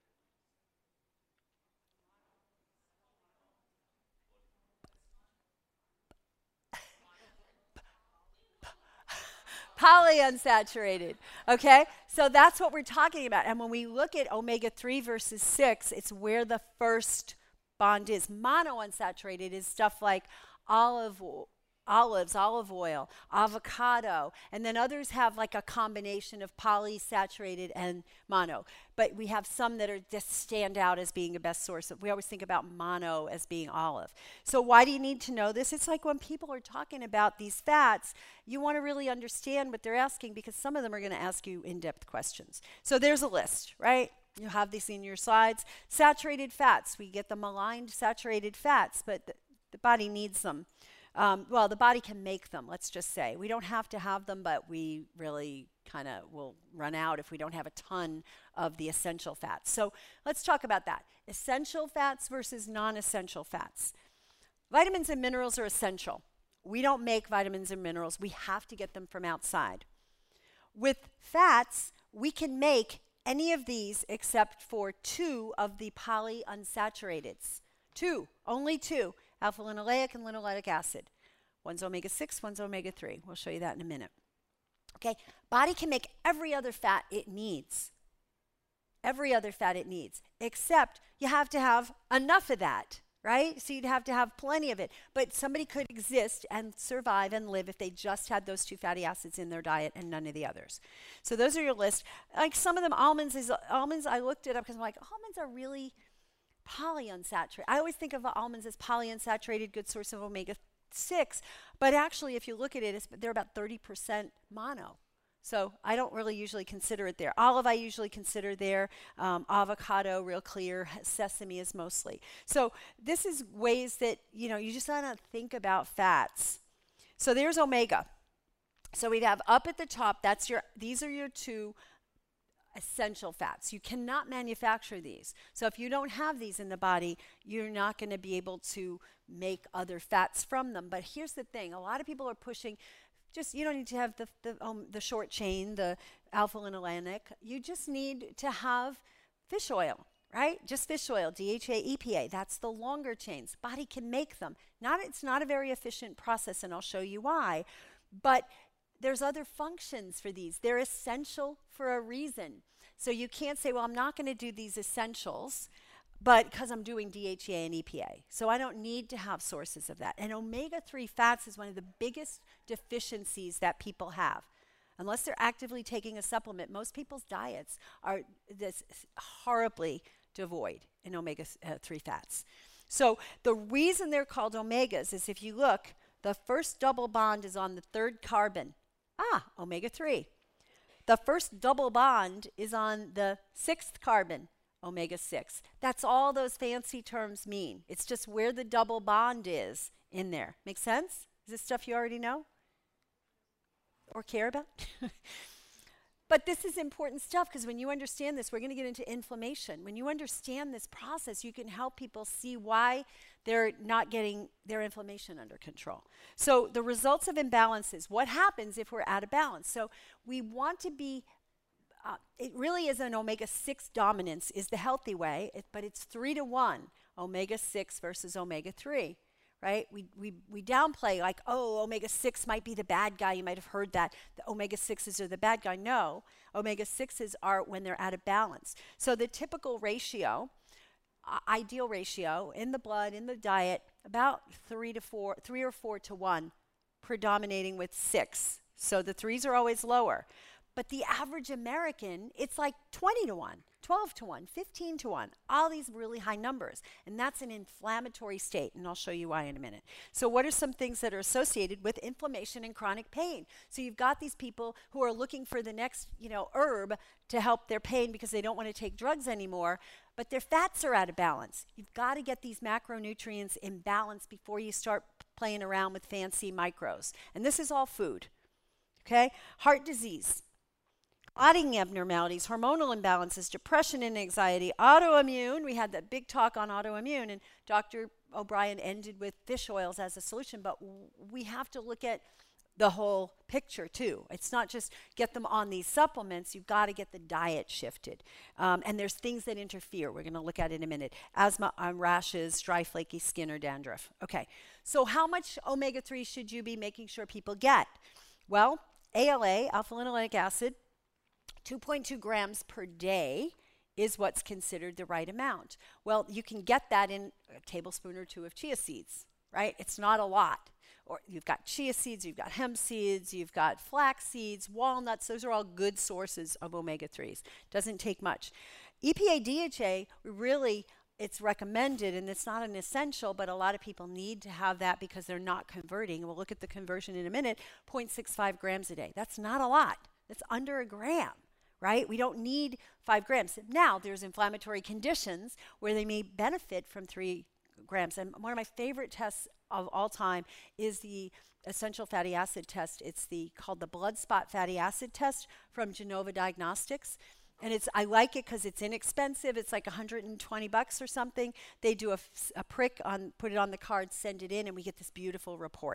Polyunsaturated, okay? So that's what we're talking about. And when we look at omega three versus six, it's where the first bond is. Monounsaturated is stuff like olive oil, olives, olive oil, avocado, and then others have like a combination of polysaturated and mono. But we have some that are just stand out as being the best source. We always think about mono as being olive. So why do you need to know this? It's like when people are talking about these fats, you want to really understand what they're asking, because some of them are going to ask you in-depth questions. So there's a list, right? You have these in your slides. Saturated fats, we get the maligned saturated fats, but the, the body needs them. Um, well, the body can make them, let's just say. We don't have to have them, but we really kind of will run out if we don't have a ton of the essential fats. So let's talk about that. Essential fats versus non-essential fats. Vitamins and minerals are essential. We don't make vitamins and minerals. We have to get them from outside. with fats, we can make any of these except for two of the polyunsaturated. Two, only two, alpha-linoleic and linoleic acid. One's omega six, one's omega three. We'll show you that in a minute. Okay, body can make every other fat it needs. Every other fat it needs, except you have to have enough of that, right? So you'd have to have plenty of it. But somebody could exist and survive and live if they just had those two fatty acids in their diet and none of the others. So those are your list. Like some of them, almonds, is, almonds I looked it up because I'm like, almonds are really polyunsaturated. I always think of almonds as polyunsaturated, good source of omega six. But actually, if you look at it, it's, they're about thirty percent mono. So I don't really usually consider it there. Olive I usually consider there. Um, avocado, real clear. Sesame is mostly. So this is ways that, you know, you just want to think about fats. So there's omega. So we'd have up at the top, that's your, these are your two essential fats. You cannot manufacture these. So if you don't have these in the body, you're not going to be able to make other fats from them. But here's the thing. A lot of people are pushing Just, you don't need to have the, the, um, the short chain, the alpha-linoleic. You just need to have fish oil, right? Just fish oil, D H A, E P A. That's the longer chains. Body can make them. Not, it's not a very efficient process, and I'll show you why. But there's other functions for these. They're essential for a reason. So you can't say, well, I'm not going to do these essentials, but because I'm doing D H A and E P A. So I don't need to have sources of that. And omega three fats is one of the biggest deficiencies that people have. Unless they're actively taking a supplement, most people's diets are this horribly devoid in omega three fats. So the reason they're called omegas is if you look, the first double bond is on the third carbon. Ah, omega three. The first double bond is on the sixth carbon. Omega six. That's all those fancy terms mean. It's just where the double bond is in there. Make sense? Is this stuff you already know or care about? But this is important stuff because when you understand this, we're going to get into inflammation. When you understand this process, you can help people see why they're not getting their inflammation under control. So the results of imbalances, what happens if we're out of balance? So we want to be Uh, it really is an omega six dominance is the healthy way, it, but it's three to one, omega six versus omega three, right? We, we, we downplay like, oh, omega six might be the bad guy. You might have heard that. The omega sixes are the bad guy. No, omega sixes are when they're out of balance. So the typical ratio, uh, ideal ratio in the blood, in the diet, about three to four, three or four to one, predominating with six. So the threes are always lower. But the average American, it's like twenty to one, twelve to one, fifteen to one, all these really high numbers. And that's an inflammatory state, and I'll show you why in a minute. So what are some things that are associated with inflammation and chronic pain? So you've got these people who are looking for the next, you know, herb to help their pain because they don't want to take drugs anymore, but their fats are out of balance. You've got to get these macronutrients in balance before you start playing around with fancy micros. And this is all food, okay? Heart disease. Clotting abnormalities, hormonal imbalances, depression and anxiety, autoimmune. We had that big talk on autoimmune, and Doctor O'Brien ended with fish oils as a solution, but w- we have to look at the whole picture too. It's not just get them on these supplements, you've got to get the diet shifted. Um, and there's things that interfere. We're going to look at it in a minute. Asthma, um, rashes, dry flaky skin, or dandruff. Okay, so how much omega three should you be making sure people get? Well, A L A, alpha-linoleic acid, two point two grams per day is what's considered the right amount. Well, you can get that in a tablespoon or two of chia seeds, right? It's not a lot. Or you've got chia seeds, you've got hemp seeds, you've got flax seeds, walnuts. Those are all good sources of omega threes. Doesn't take much. E P A, D H A, really, it's recommended, and it's not an essential, but a lot of people need to have that because they're not converting. We'll look at the conversion in a minute. zero point six five grams a day. That's not a lot. That's under a gram. Right? We don't need five grams. Now, there's inflammatory conditions where they may benefit from three grams. And one of my favorite tests of all time is the essential fatty acid test. It's the called the blood spot fatty acid test from Genova Diagnostics. And it's I like it because it's inexpensive. It's like one hundred twenty bucks or something. They do a, a prick on, put it on the card, send it in, and we get this beautiful report.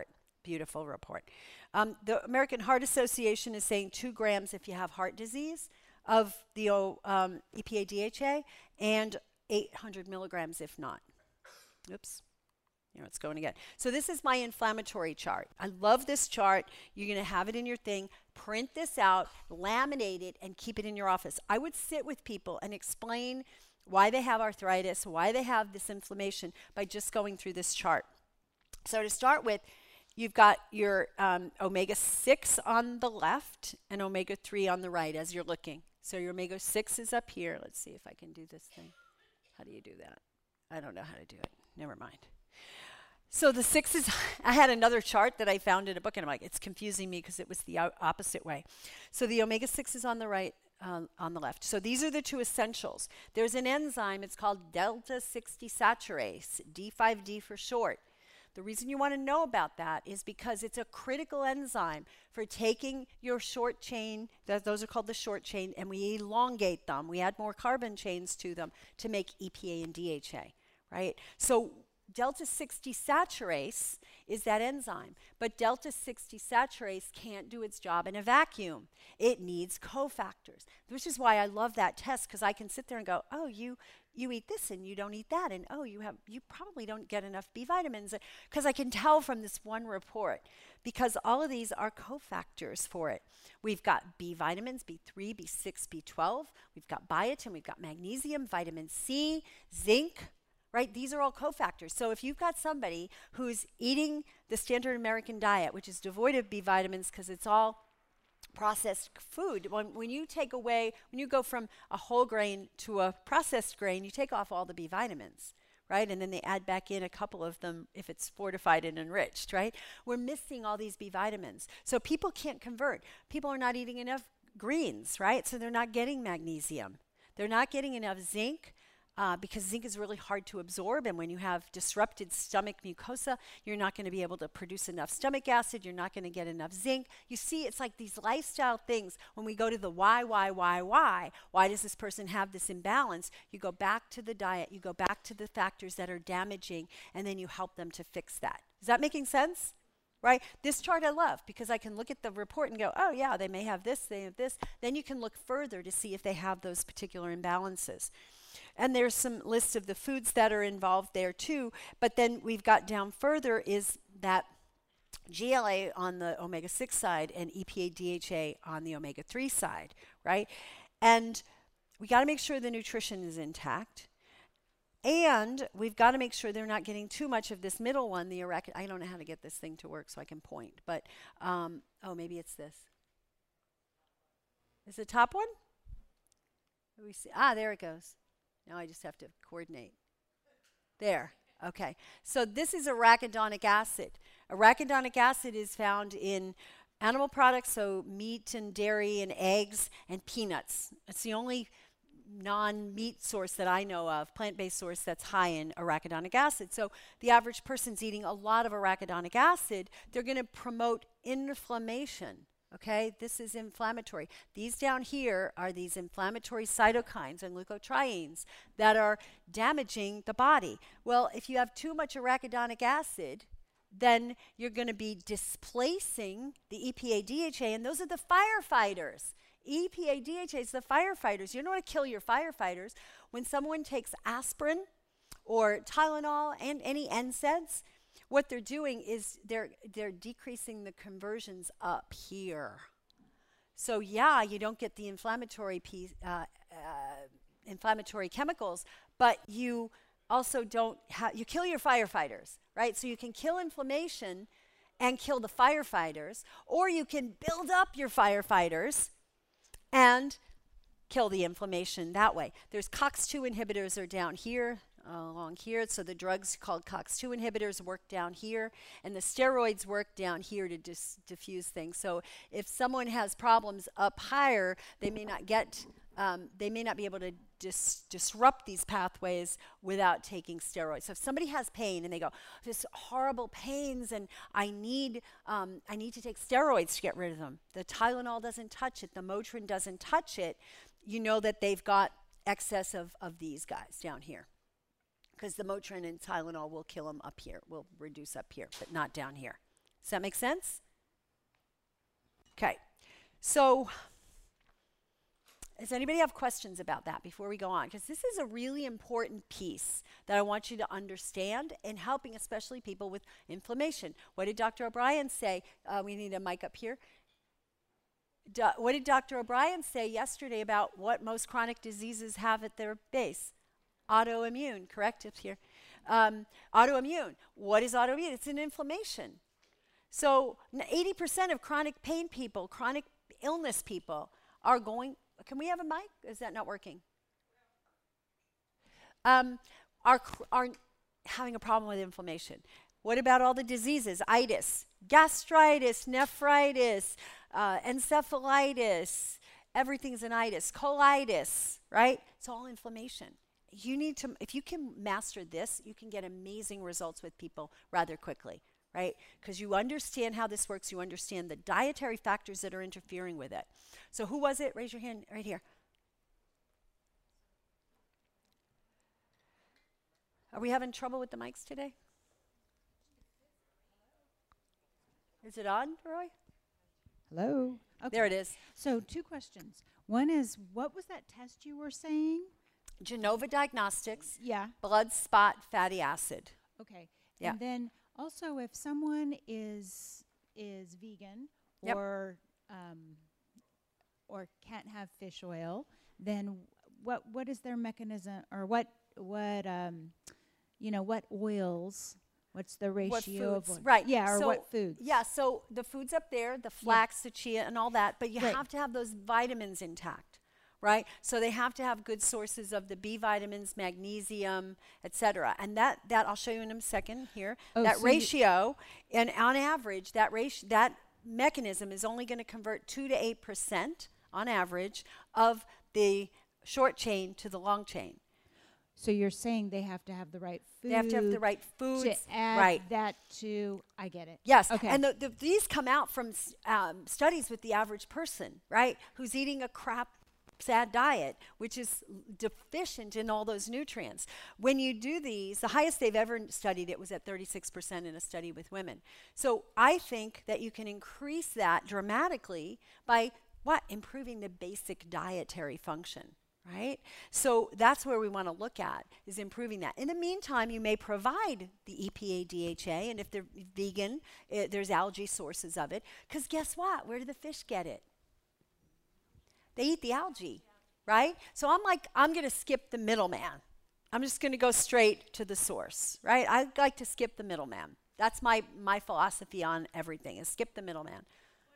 beautiful report. Um, the American Heart Association is saying two grams if you have heart disease of the um, E P A D H A and eight hundred milligrams if not. Oops. You know, it's going again. So this is my inflammatory chart. I love this chart. You're going to have it in your thing. Print this out, laminate it, and keep it in your office. I would sit with people and explain why they have arthritis, why they have this inflammation by just going through this chart. So to start with, you've got your um, omega six on the left and omega three on the right as you're looking. So your omega six is up here. Let's see if I can do this thing. How do you do that? I don't know how to do it. Never mind. So the six is, I had another chart that I found in a book, and I'm like, it's confusing me because it was the o- opposite way. So the omega six is on the right, um, on the left. So these are the two essentials. There's an enzyme, it's called delta six desaturase, D five D for short. The reason you want to know about that is because it's a critical enzyme for taking your short chain, th- those are called the short chain, and we elongate them. We add more carbon chains to them to make E P A and D H A, right? So delta six desaturase is that enzyme, but delta six desaturase can't do its job in a vacuum. It needs cofactors, which is why I love that test, because I can sit there and go, oh, you you eat this and you don't eat that, and oh, you have you probably don't get enough B vitamins, because I can tell from this one report, because all of these are cofactors for it. We've got B vitamins, B three, B six, B twelve, we've got biotin, we've got magnesium, vitamin C, zinc, right? These are all cofactors. So if you've got somebody who's eating the standard American diet, which is devoid of B vitamins because it's all processed food, when, when you take away, when you go from a whole grain to a processed grain, you take off all the B vitamins, right? And then they add back in a couple of them if it's fortified and enriched, right? We're missing all these B vitamins. So people can't convert. People are not eating enough greens, right? So they're not getting magnesium. They're not getting enough zinc. Uh, because zinc is really hard to absorb, and when you have disrupted stomach mucosa, you're not going to be able to produce enough stomach acid, you're not going to get enough zinc. You see, it's like these lifestyle things. When we go to the why, why, why, why, why does this person have this imbalance? You go back to the diet, you go back to the factors that are damaging, and then you help them to fix that. Is that making sense? Right? This chart I love because I can look at the report and go, oh yeah, they may have this, they have this. Then you can look further to see if they have those particular imbalances. And there's some lists of the foods that are involved there too. But then we've got down further is that G L A on the omega six side and E P A D H A on the omega three side, right? And we got to make sure the nutrition is intact. And we've got to make sure they're not getting too much of this middle one, the arachid. I don't know how to get this thing to work so I can point. But, um, oh, maybe it's this. Is the top one? We see. Ah, there it goes. Now I just have to coordinate. There. Okay. So this is arachidonic acid. Arachidonic acid is found in animal products, so meat and dairy and eggs and peanuts. It's the only non-meat source that I know of, plant-based source that's high in arachidonic acid. So the average person's eating a lot of arachidonic acid. They're going to promote inflammation. Okay, this is inflammatory. These down here are these inflammatory cytokines and leukotrienes that are damaging the body. Well, if you have too much arachidonic acid, then you're going to be displacing the E P A D H A, and those are the firefighters. E P A D H A is the firefighters. You know how to kill your firefighters? When someone takes aspirin or Tylenol and any N SAIDs, what they're doing is they're they're decreasing the conversions up here. So yeah, you don't get the inflammatory piece, uh, uh, inflammatory chemicals, but you also don't ha- you kill your firefighters, right? So you can kill inflammation and kill the firefighters, or you can build up your firefighters and kill the inflammation that way. There's COX two inhibitors are down here. Uh, along here, so the drugs called COX two inhibitors work down here, and the steroids work down here to dis- diffuse things. So if someone has problems up higher, they may not get, um, they may not be able to dis- disrupt these pathways without taking steroids. So if somebody has pain and they go, "This horrible pains, and I need, um, I need to take steroids to get rid of them," the Tylenol doesn't touch it, the Motrin doesn't touch it. You know that they've got excess of of these guys down here. Because the Motrin and Tylenol will kill them up here, will reduce up here, but not down here. Does that make sense? Okay. So does anybody have questions about that before we go on? Because this is a really important piece that I want you to understand in helping especially people with inflammation. What did Doctor O'Brien say? Uh, we need a mic up here. Do, what did Doctor O'Brien say yesterday about what most chronic diseases have at their base? Autoimmune, correct? Up here. Um, autoimmune. What is autoimmune? It's an inflammation. So eighty percent of chronic pain people, chronic illness people are going... Can we have a mic? Is that not working? Um, are, are having a problem with inflammation. What about all the diseases? Itis, gastritis, nephritis, uh, encephalitis, everything's an itis, colitis, right? It's all inflammation. You need to, if you can master this, you can get amazing results with people rather quickly, right? Because you understand how this works. You understand the dietary factors that are interfering with it. So who was it? Raise your hand right here. Are we having trouble with the mics today? Is it on, Roy? Hello. Okay. There it is. So two questions. One is, what was that test you were saying? Genova Diagnostics, Yeah. blood spot fatty acid. Okay. Yeah. And then also, if someone is is vegan Yep. or um, or can't have fish oil, then what what is their mechanism, or what what um, you know, what oils? What's the ratio What foods, of oil? right. Yeah, or So, what foods? Yeah, so the foods up there, the flax, the chia, and all that, but you Right. have to have those vitamins intact, right? So they have to have good sources of the B vitamins, magnesium, et cetera. And that, that I'll show you in a second here. Oh, that so you- ratio, and on average, that ratio, that mechanism is only going to convert two to eight percent on average of the short chain to the long chain. So you're saying they have to have the right food. They have to have the right to foods, add right? that to. I get it. Yes, Okay. and the, the, these come out from s- um, studies with the average person, right, who's eating a crap, sad diet, which is l- deficient in all those nutrients. When you do these, the highest they've ever studied it was at thirty-six percent in a study with women. So I think that you can increase that dramatically by what? Improving the basic dietary function. Right? So that's where we want to look at, is improving that. In the meantime, you may provide the E P A D H A, and if they're vegan, uh, there's algae sources of it. Because guess what? Where do the fish get it? They eat the algae, right? So I'm like, I'm going to skip the middleman. I'm just going to go straight to the source, right? I like to skip the middleman. That's my, my philosophy on everything, is skip the middleman.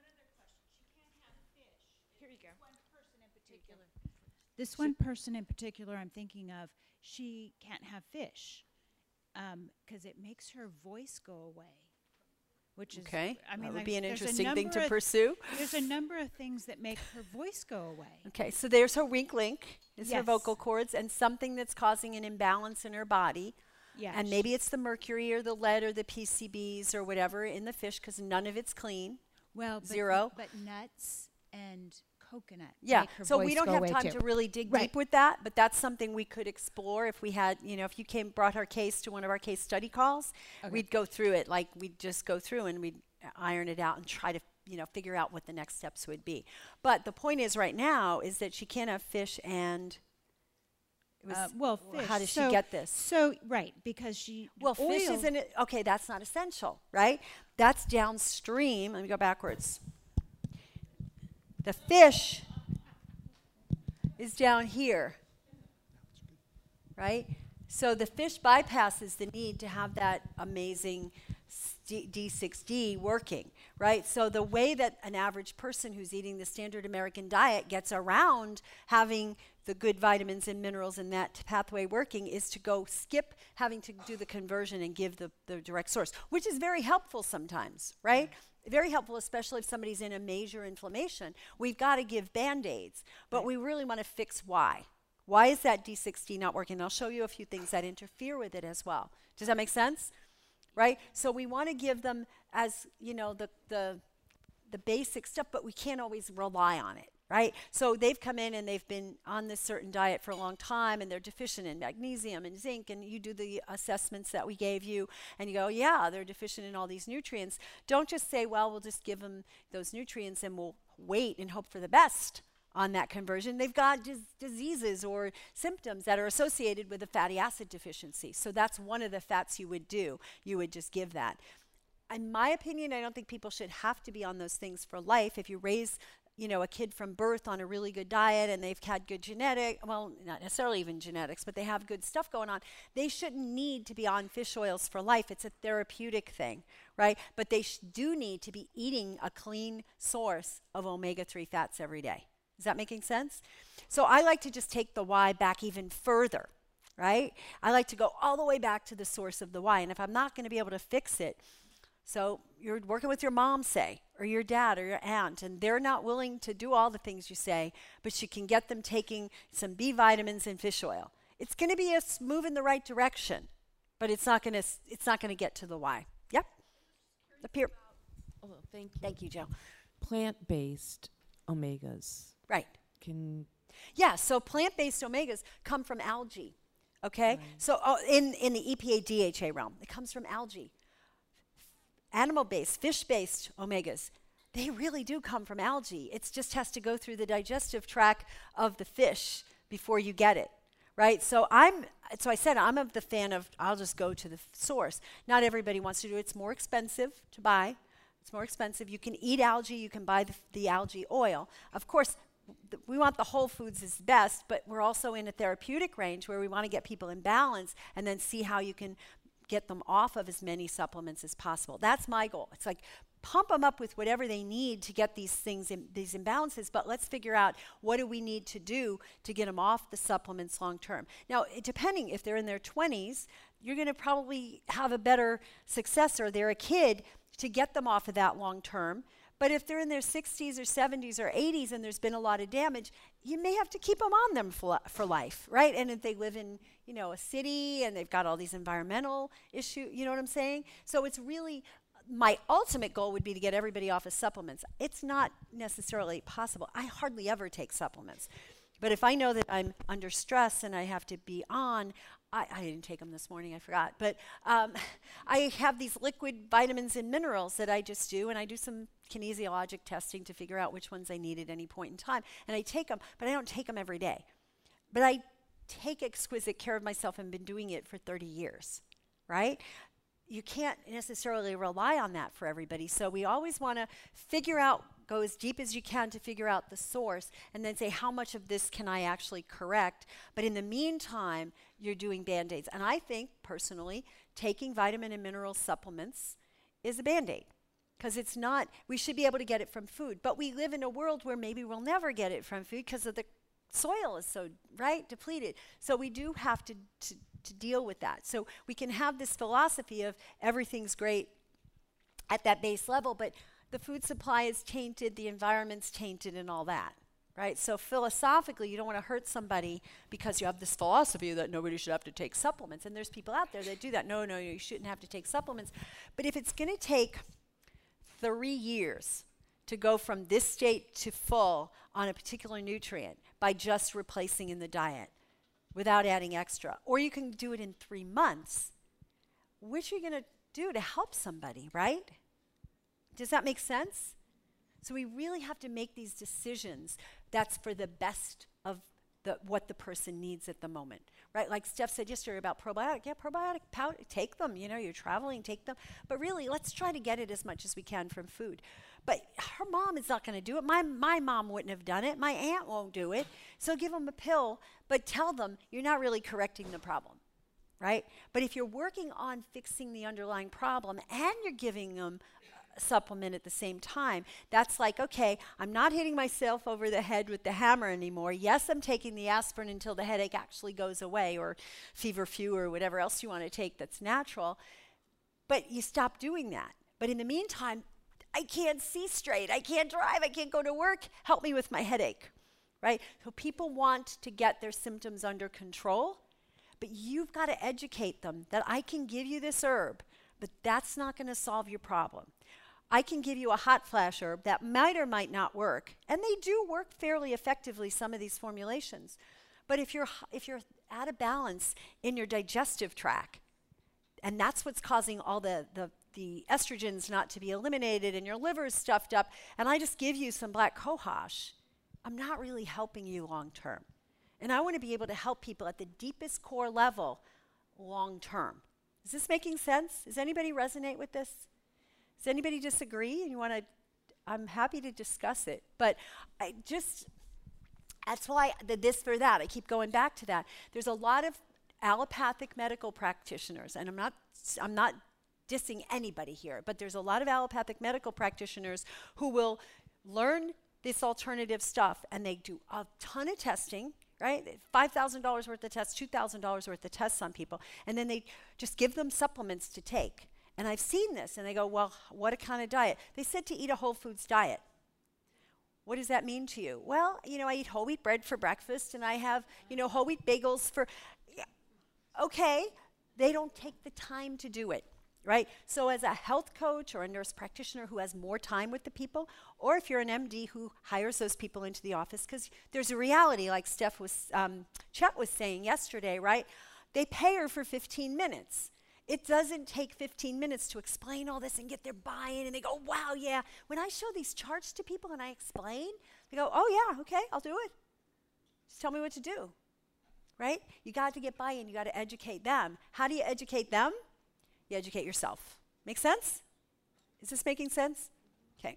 This one person in particular I'm thinking of, she can't have fish because it makes her voice go away, which is, Okay, I mean, that would like, be an there's a interesting thing number to of- pursue. There's a number of things that make her voice go away. Okay, so there's her wink link, is her Yes. vocal cords, and something that's causing an imbalance in her body. Yeah, And she- maybe it's the mercury or the lead or the P C Bs or whatever in the fish, because none of it's clean. well, but, zero. But nuts and coconut. Yeah, make her so we voice don't go have away time too. to really dig Right. deep with that, but that's something we could explore if we had, you know, if you came, brought our case to one of our case study calls, Okay. we'd go through it, like we'd just go through and we'd iron it out and try to, you know, figure out what the next steps would be. But the point is right now is that she can't have fish and it was, Uh, well, w- fish. how does so, she get this? So right, because she Well, fish oil- isn't it? Okay, that's not essential, right? That's downstream. Let me go backwards. The fish is down here, right? So the fish bypasses the need to have that amazing D six D working, right? So the way that an average person who's eating the standard American diet gets around having the good vitamins and minerals in that pathway working is to go skip having to do the conversion and give the, the direct source, which is very helpful sometimes, right? Very helpful, especially if somebody's in a major inflammation. We've got to give Band-Aids, but Right. we really want to fix why. Why is that D six D not working? I'll show you a few things that interfere with it as well. Does that make sense? Right? So we want to give them as, you know, the, the, the basic stuff, but we can't always rely on it. right? So they've come in and they've been on this certain diet for a long time, and they're deficient in magnesium and zinc, and you do the assessments that we gave you, and you go, yeah, they're deficient in all these nutrients. Don't just say, well, we'll just give them those nutrients and we'll wait and hope for the best on that conversion. They've got dis- diseases or symptoms that are associated with a fatty acid deficiency. So that's one of the fats you would do. You would just give that. In my opinion, I don't think people should have to be on those things for life. If you raise you know, a kid from birth on a really good diet and they've had good genetic, well, not necessarily even genetics, but they have good stuff going on, they shouldn't need to be on fish oils for life. It's a therapeutic thing, right? But they sh- do need to be eating a clean source of omega three fats every day. Is that making sense? So I like to just take the why back even further, right? I like to go all the way back to the source of the why. And if I'm not going to be able to fix it, so you're working with your mom, say, or your dad or your aunt, and they're not willing to do all the things you say, but you can get them taking some B vitamins and fish oil. It's going to be a s- move in the right direction, but it's not going to it's not going to get to the why. Yep. Up here. Oh, thank you. Thank you, Joe. Plant-based omegas. Right. Can Yeah, so plant-based omegas come from algae, okay? So oh, in, in the E P A D H A realm, it comes from algae. Animal-based, fish-based omegas, they really do come from algae. It just has to go through the digestive tract of the fish before you get it, right? So I'm, so I said I'm of the fan of I'll just go to the f- source. Not everybody wants to do it. It's more expensive to buy. It's more expensive. You can eat algae. You can buy the, the algae oil. Of course, th- we want the whole foods is best, but we're also in a therapeutic range where we want to get people in balance and then see how you can get them off of as many supplements as possible. That's my goal. It's like pump them up with whatever they need to get these things, in, these imbalances, but let's figure out what do we need to do to get them off the supplements long term. Now, it, depending if they're in their twenties, you're going to probably have a better success, or they're a kid, to get them off of that long term. But if they're in their sixties or seventies or eighties and there's been a lot of damage, you may have to keep them on them for, for life, right? And if they live in, you know, a city and they've got all these environmental issues, you know what I'm saying? So it's really, my ultimate goal would be to get everybody off of supplements. It's not necessarily possible. I hardly ever take supplements. But if I know that I'm under stress and I have to be on, I, I didn't take them this morning, I forgot. But um, I have these liquid vitamins and minerals that I just do, and I do some kinesiologic testing to figure out which ones I need at any point in time. And I take them, but I don't take them every day. But I take exquisite care of myself and been doing it for thirty years, right? You can't necessarily rely on that for everybody. So we always want to figure out, go as deep as you can to figure out the source, and then say, how much of this can I actually correct? But in the meantime, you're doing Band-Aids. And I think, personally, taking vitamin and mineral supplements is a Band-Aid. Because it's not, we should be able to get it from food. But we live in a world where maybe we'll never get it from food because of the soil is so, right, depleted. So we do have to, to to deal with that. So we can have this philosophy of everything's great at that base level, but the food supply is tainted, the environment's tainted, and all that, right? So philosophically, you don't want to hurt somebody because you have this philosophy that nobody should have to take supplements. And there's people out there that do that. No, no, you shouldn't have to take supplements. But if it's going to take three years to go from this state to full on a particular nutrient by just replacing in the diet, without adding extra. Or you can do it in three months. Which are you going to do to help somebody, right? Does that make sense? So we really have to make these decisions that's for the best of the, what the person needs at the moment, right? Like Steph said yesterday about probiotic. Yeah, probiotic powder, take them. You know, you're traveling, take them. But really, let's try to get it as much as we can from food. But her mom is not going to do it. My my mom wouldn't have done it. My aunt won't do it. So give them a pill, but tell them you're not really correcting the problem, right? But if you're working on fixing the underlying problem and you're giving them a supplement at the same time, that's like, okay, I'm not hitting myself over the head with the hammer anymore. Yes, I'm taking the aspirin until the headache actually goes away, or Feverfew or whatever else you want to take that's natural. But you stop doing that. But in the meantime, I can't see straight. I can't drive. I can't go to work. Help me with my headache, right? So people want to get their symptoms under control, but you've got to educate them that I can give you this herb, but that's not going to solve your problem. I can give you a hot flash herb that might or might not work, and they do work fairly effectively, some of these formulations. But if you're if you're out of balance in your digestive tract, and that's what's causing all the, the, the estrogens not to be eliminated and your liver is stuffed up, and I just give you some black cohosh, I'm not really helping you long term. And I want to be able to help people at the deepest core level long term. Is this making sense? Does anybody resonate with this? Does anybody disagree? And you want to, I'm happy to discuss it. But I just, that's why the this for that, I keep going back to that. There's a lot of allopathic medical practitioners, and I'm not, I'm not dissing anybody here, but there's a lot of allopathic medical practitioners who will learn this alternative stuff, and they do a ton of testing, right? five thousand dollars worth of tests, two thousand dollars worth of tests on people, and then they just give them supplements to take. And I've seen this, and they go, well, what kind of diet? They said to eat a whole foods diet. What does that mean to you? Well, you know, I eat whole wheat bread for breakfast, and I have, you know, whole wheat bagels for, yeah. Okay, they don't take the time to do it, right? So as a health coach or a nurse practitioner who has more time with the people, or if you're an M D who hires those people into the office, because there's a reality, like Steph was, um, Chet was saying yesterday, right? They pay her for fifteen minutes. It doesn't take fifteen minutes to explain all this and get their buy-in, and they go, wow, yeah. When I show these charts to people and I explain, they go, oh yeah, okay, I'll do it. Just tell me what to do, right? You got to get buy-in, you got to educate them. How do you educate them? You educate yourself. Make sense? Is this making sense? Okay.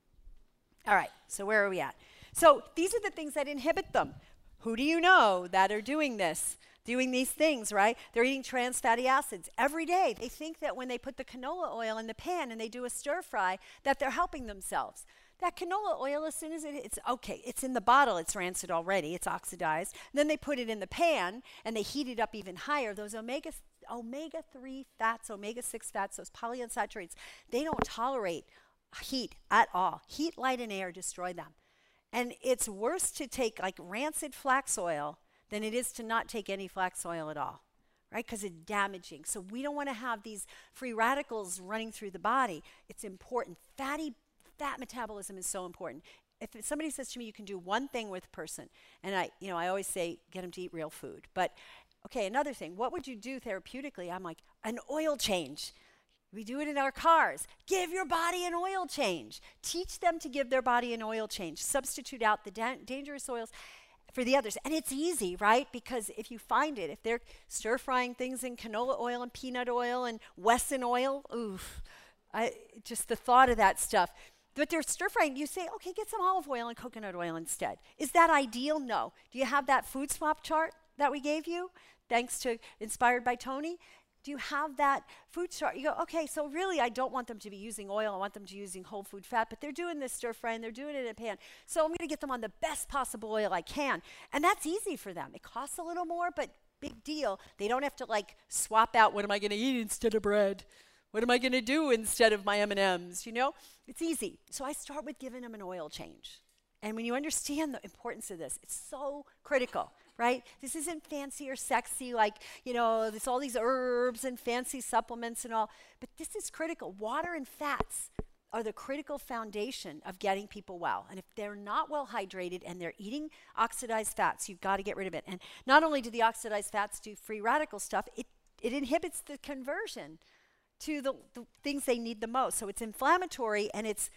All right, so where are we at? So these are the things that inhibit them. Who do you know that are doing this? Doing these things, right? They're eating trans fatty acids every day. They think that when they put the canola oil in the pan and they do a stir fry, that they're helping themselves. That canola oil, as soon as it, it's okay, it's in the bottle, it's rancid already, it's oxidized. And then they put it in the pan and they heat it up even higher. Those omega omega three fats, omega six fats, those polyunsaturates, they don't tolerate heat at all. Heat, light, and air destroy them. And it's worse to take like rancid flax oil than it is to not take any flax oil at all, right? Because it's damaging. So we don't want to have these free radicals running through the body. It's important. Fatty, fat metabolism is so important. If somebody says to me, you can do one thing with a person, and I, you know, I always say, get them to eat real food. But, okay, another thing, what would you do therapeutically? I'm like, an oil change. We do it in our cars. Give your body an oil change. Teach them to give their body an oil change. Substitute out the da- dangerous oils for the others. And it's easy, right? Because if you find it, if they're stir frying things in canola oil and peanut oil and Wesson oil, oof, I, just the thought of that stuff. But they're stir frying, you say, okay, get some olive oil and coconut oil instead. Is that ideal? No. Do you have that food swap chart that we gave you? Thanks to Inspired by Tony. Do you have that food chart? You go, okay, so really I don't want them to be using oil. I want them to be using whole food fat, but they're doing this stir fry and they're doing it in a pan. So I'm going to get them on the best possible oil I can. And that's easy for them. It costs a little more, but big deal. They don't have to like swap out, what am I going to eat instead of bread? What am I going to do instead of my M and M's? You know, it's easy. So I start with giving them an oil change. And when you understand the importance of this, it's so critical. Right? This isn't fancy or sexy like, you know, there's all these herbs and fancy supplements and all, but this is critical. Water and fats are the critical foundation of getting people well. And if they're not well hydrated and they're eating oxidized fats, you've got to get rid of it. And not only do the oxidized fats do free radical stuff, it, it inhibits the conversion to the, the things they need the most. So it's inflammatory and it's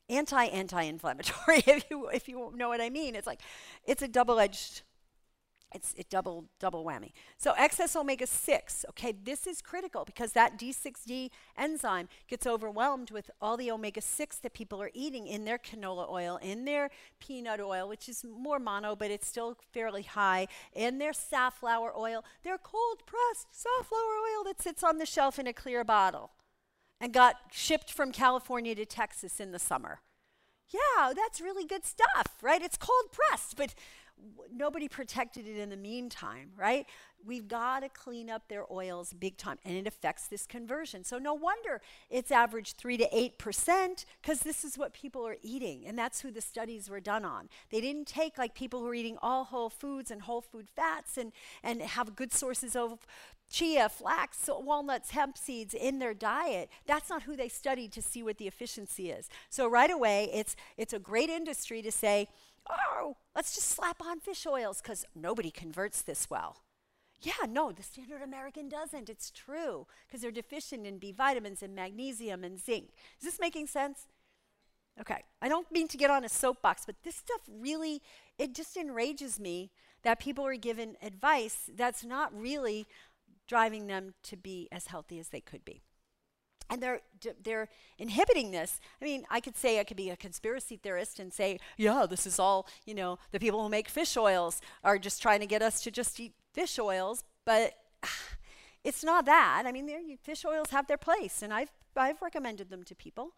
anti-anti-inflammatory, if you, if you know what I mean. It's like, it's a double-edged It's it double double whammy. So excess omega six, okay, this is critical because that D six D enzyme gets overwhelmed with all the omega six that people are eating in their canola oil, in their peanut oil, which is more mono, but it's still fairly high, in their safflower oil, their cold-pressed safflower oil that sits on the shelf in a clear bottle and got shipped from California to Texas in the summer. Yeah, that's really good stuff, right? It's cold-pressed, but nobody protected it in the meantime, right? We've got to clean up their oils big time, and it affects this conversion. So no wonder it's averaged three to eight percent, because this is what people are eating, and that's who the studies were done on. They didn't take like people who are eating all whole foods and whole food fats and, and have good sources of chia, flax, walnuts, hemp seeds in their diet. That's not who they studied to see what the efficiency is. So right away, it's it's a great industry to say, oh, let's just slap on fish oils because nobody converts this well. Yeah, no, the standard American doesn't. It's true because they're deficient in B vitamins and magnesium and zinc. Is this making sense? Okay, I don't mean to get on a soapbox, but this stuff really, it just enrages me that people are given advice that's not really driving them to be as healthy as they could be. And they're d- they're inhibiting this. I mean, I could say I could be a conspiracy theorist and say, yeah, this is all, you know, the people who make fish oils are just trying to get us to just eat fish oils, but it's not that. I mean, fish oils have their place, and I've I've recommended them to people.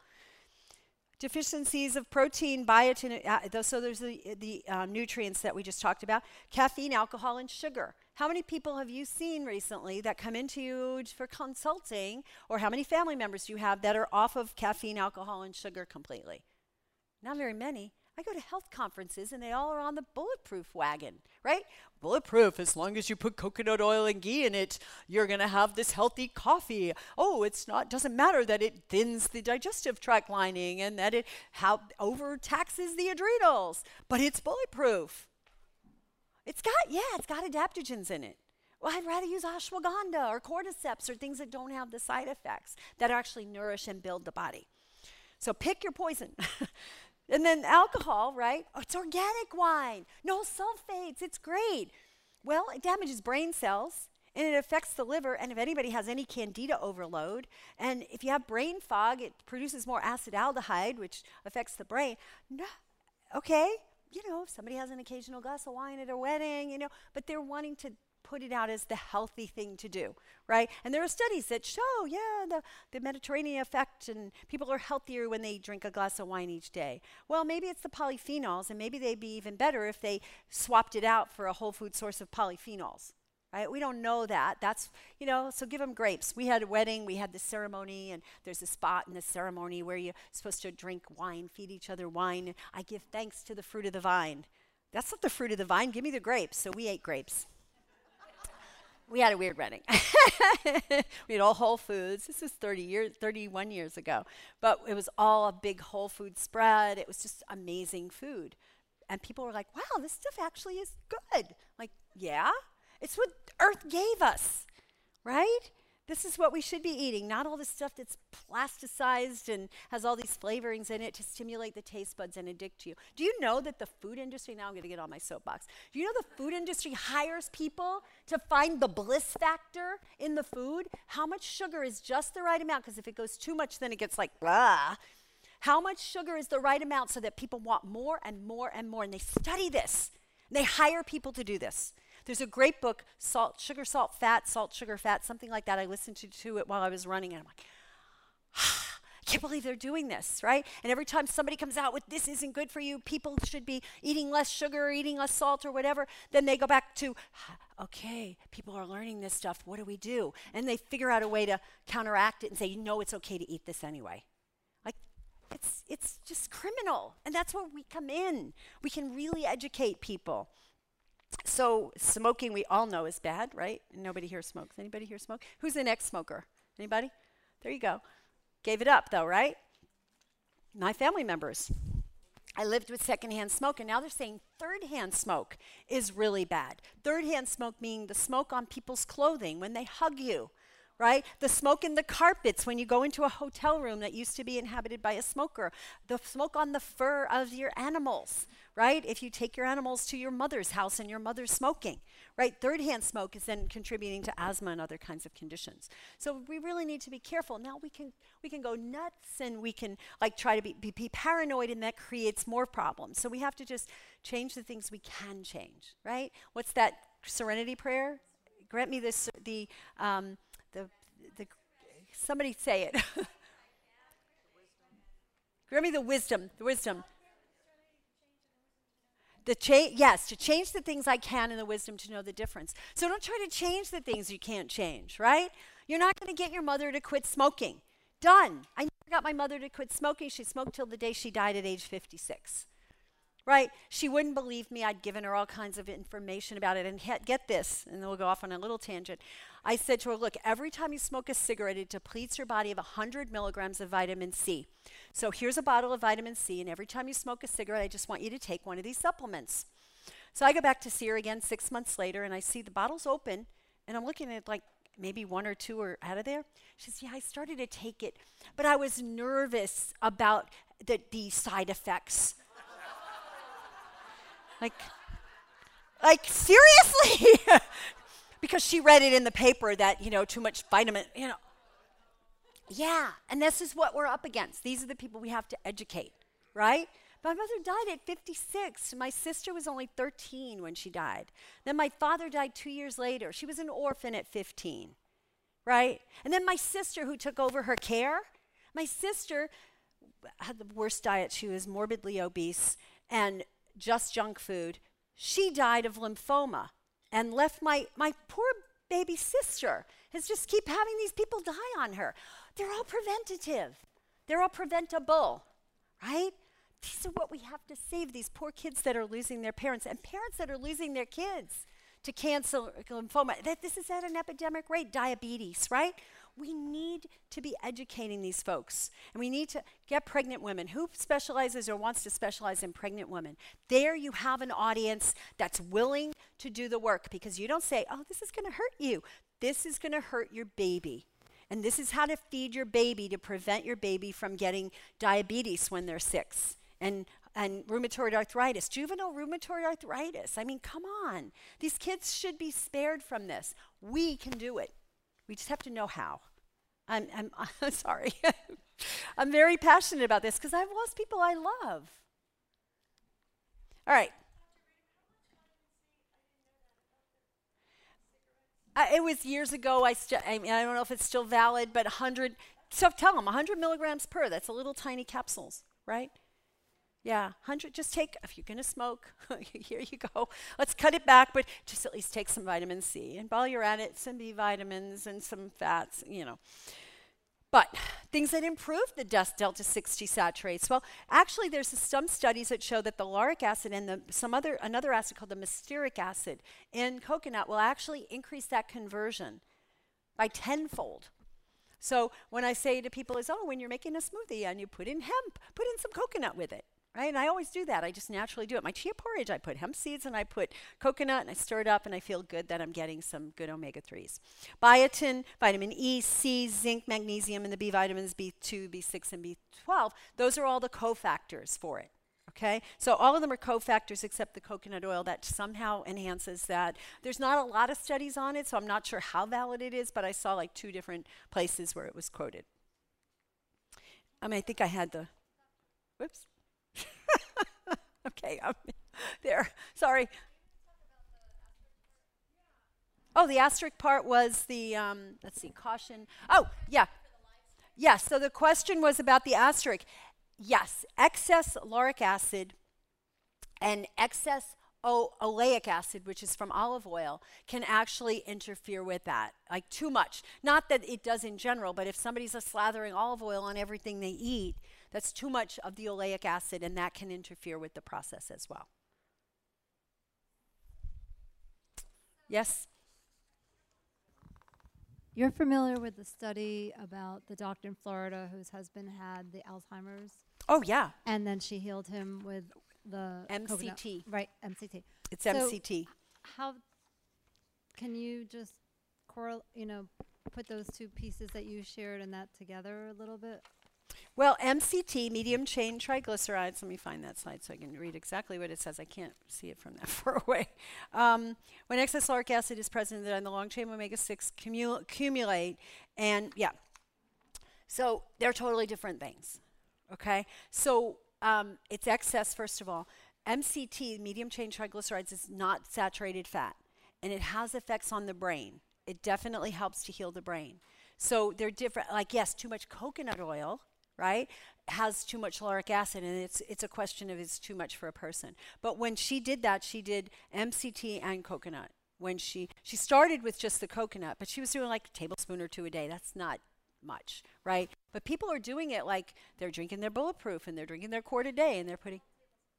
Deficiencies of protein, biotin, uh, so there's the, the um, nutrients that we just talked about, caffeine, alcohol, and sugar. How many people have you seen recently that come into you for consulting, or how many family members do you have that are off of caffeine, alcohol, and sugar completely? Not very many. I go to health conferences and they all are on the bulletproof wagon, right? Bulletproof, as long as you put coconut oil and ghee in it, you're going to have this healthy coffee. Oh, it's not, doesn't matter that it thins the digestive tract lining and that it how overtaxes the adrenals, but it's bulletproof. It's got, yeah, it's got adaptogens in it. Well, I'd rather use ashwagandha or cordyceps or things that don't have the side effects that actually nourish and build the body. So pick your poison. And then alcohol, right? Oh, it's organic wine. No sulfates. It's great. Well, it damages brain cells, and it affects the liver, and if anybody has any candida overload, and if you have brain fog, it produces more acetaldehyde, which affects the brain. No, okay, you know, if somebody has an occasional glass of wine at a wedding, you know, but they're wanting to put it out as the healthy thing to do, right? And there are studies that show, yeah, the, the Mediterranean effect, and people are healthier when they drink a glass of wine each day. Well, maybe it's the polyphenols, and maybe they'd be even better if they swapped it out for a whole food source of polyphenols, right? We don't know that. That's, you know, so give them grapes. We had a wedding, we had the ceremony, and there's a spot in the ceremony where you're supposed to drink wine, feed each other wine. I give thanks to the fruit of the vine. That's not the fruit of the vine. Give me the grapes. So we ate grapes. We had a weird wedding. We had all Whole Foods. This was thirty years, thirty-one years ago. But it was all a big Whole Food spread. It was just amazing food. And people were like, wow, this stuff actually is good. Like, yeah, it's what Earth gave us, right? This is what we should be eating, not all this stuff that's plasticized and has all these flavorings in it to stimulate the taste buds and addict you. Do you know that the food industry, now I'm going to get on my soapbox, do you know the food industry hires people to find the bliss factor in the food? How much sugar is just the right amount? Because if it goes too much, then it gets like, blah. How much sugar is the right amount so that people want more and more and more? And they study this. And they hire people to do this. There's a great book, Salt, Sugar, Salt, Fat, Salt, Sugar, Fat, something like that. I listened to, to it while I was running, and I'm like, ah, I can't believe they're doing this, right? And every time somebody comes out with, this isn't good for you, people should be eating less sugar, or eating less salt, or whatever, then they go back to, okay, people are learning this stuff, what do we do? And they figure out a way to counteract it and say, you know it's okay to eat this anyway. Like, it's, it's just criminal, and that's where we come in. We can really educate people. So smoking, we all know, is bad, right? Nobody here smokes. Anybody here smoke? Who's an ex-smoker? Anybody? There you go. Gave it up, though, right? My family members. I lived with secondhand smoke, and now they're saying third-hand smoke is really bad. Third-hand smoke meaning the smoke on people's clothing when they hug you, right? The smoke in the carpets when you go into a hotel room that used to be inhabited by a smoker. The smoke on the fur of your animals, right? If you take your animals to your mother's house and your mother's smoking, right? Third-hand smoke is then contributing to asthma and other kinds of conditions. So we really need to be careful. Now we can we can go nuts and we can like try to be, be, be paranoid, and that creates more problems. So we have to just change the things we can change, right? What's that serenity prayer? Grant me this, the, um, the, the, somebody say it. Grant me the wisdom, the wisdom. The cha- yes, to change the things I can and the wisdom to know the difference. So don't try to change the things you can't change, right? You're not going to get your mother to quit smoking. Done. I never got my mother to quit smoking. She smoked till the day she died at age fifty-six. right? She wouldn't believe me. I'd given her all kinds of information about it. And he- get this, and then we'll go off on a little tangent. I said to her, look, every time you smoke a cigarette, it depletes your body of one hundred milligrams of vitamin C. So here's a bottle of vitamin C, and every time you smoke a cigarette, I just want you to take one of these supplements. So I go back to see her again six months later, and I see the bottle's open, and I'm looking at like maybe one or two are out of there. She says, yeah, I started to take it, but I was nervous about the, the side effects. like, like seriously? Because she read it in the paper that, you know, too much vitamin, you know. Yeah, and this is what we're up against. These are the people we have to educate, right? My mother died at fifty-six. My sister was only thirteen when she died. Then my father died two years later. She was an orphan at fifteen, right? And then my sister, who took over her care, my sister had the worst diet. She was morbidly obese and just junk food. She died of lymphoma and left my, my poor baby sister has just keep having these people die on her. They're all preventative. They're all preventable, right? These are what we have to save, these poor kids that are losing their parents and parents that are losing their kids to cancer, lymphoma. That this is at an epidemic rate, diabetes, right? We need to be educating these folks. And we need to get pregnant women. Who specializes or wants to specialize in pregnant women? There you have an audience that's willing to do the work, because you don't say, oh, this is going to hurt you. This is going to hurt your baby. And this is how to feed your baby to prevent your baby from getting diabetes when they're six. And and rheumatoid arthritis, juvenile rheumatoid arthritis. I mean, come on. These kids should be spared from this. We can do it. We just have to know how. I'm, I'm, I'm sorry. I'm very passionate about this because I've lost people I love. All right. Uh, it was years ago. I, st- I mean, I don't know if it's still valid, but one hundred, so tell them, one hundred milligrams per. That's a little tiny capsules, right? Yeah, one hundred, just take, if you're going to smoke, here you go. Let's cut it back, but just at least take some vitamin C. And while you're at it, some B vitamins and some fats, you know. But things that improve the delta six desaturates. Well, actually, there's some studies that show that the lauric acid and the, some other, another acid called the myristic acid in coconut will actually increase that conversion by tenfold. So when I say to people is, oh, when you're making a smoothie and you put in hemp, put in some coconut with it. Right? And I always do that. I just naturally do it. My chia porridge, I put hemp seeds and I put coconut and I stir it up and I feel good that I'm getting some good omega threes. Biotin, vitamin E, C, zinc, magnesium, and the B vitamins B two, B six, and B twelve. Those are all the cofactors for it. Okay? So all of them are cofactors except the coconut oil that somehow enhances that. There's not a lot of studies on it, so I'm not sure how valid it is, but I saw like two different places where it was quoted. I mean, I think I had the, whoops. Okay, I'm there. Sorry. Oh, the asterisk part was the, um, let's see, caution. Oh, yeah. Yes, so the question was about the asterisk. Yes, excess lauric acid and excess o- oleic acid, which is from olive oil, can actually interfere with that, like too much. Not that it does in general, but if somebody's slathering olive oil on everything they eat, that's too much of the oleic acid, and that can interfere with the process as well. Yes? You're familiar with the study about the doctor in Florida whose husband had the Alzheimer's? Oh, yeah. And then she healed him with the M C T. coconut- right, M C T. It's So M C T. How can you just correl, you know, put those two pieces that you shared and that together a little bit? Well, M C T, medium chain triglycerides, let me find that slide so I can read exactly what it says. I can't see it from that far away. Um, when excess lauric acid is present, then the long chain omega six cumul- accumulate, and yeah. So they're totally different things, okay? So um, it's excess, first of all. M C T, medium chain triglycerides, is not saturated fat, and it has effects on the brain. It definitely helps to heal the brain. So they're different, like yes, too much coconut oil, right, has too much lauric acid, and it's it's a question of it's too much for a person. But when she did that, she did M C T and coconut. When she she started with just the coconut, but she was doing like a tablespoon or two a day. That's not much, right? But people are doing it like they're drinking their Bulletproof and they're drinking their quart a day and they're putting.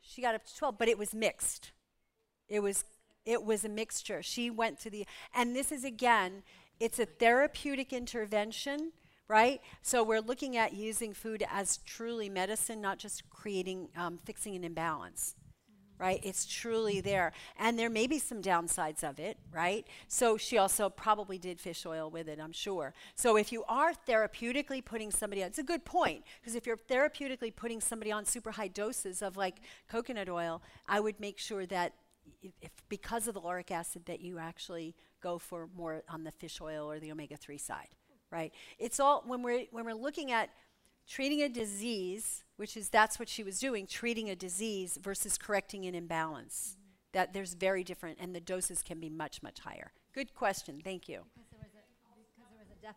She got up to twelve, but it was mixed. It was it was a mixture. She went to the, and this is again, it's a therapeutic intervention, right? So we're looking at using food as truly medicine, not just creating, um, fixing an imbalance, right? It's truly there. And there may be some downsides of it, right? So she also probably did fish oil with it, I'm sure. So if you are therapeutically putting somebody on, it's a good point, because if you're therapeutically putting somebody on super high doses of like coconut oil, I would make sure that if, if because of the lauric acid that you actually go for more on the fish oil or the omega three side, right? It's all, when we're, when we're looking at treating a disease, which is, that's what she was doing, treating a disease versus correcting an imbalance. Mm-hmm. That there's very different, and the doses can be much, much higher. Good question, thank you. Because there was a, because there was a def-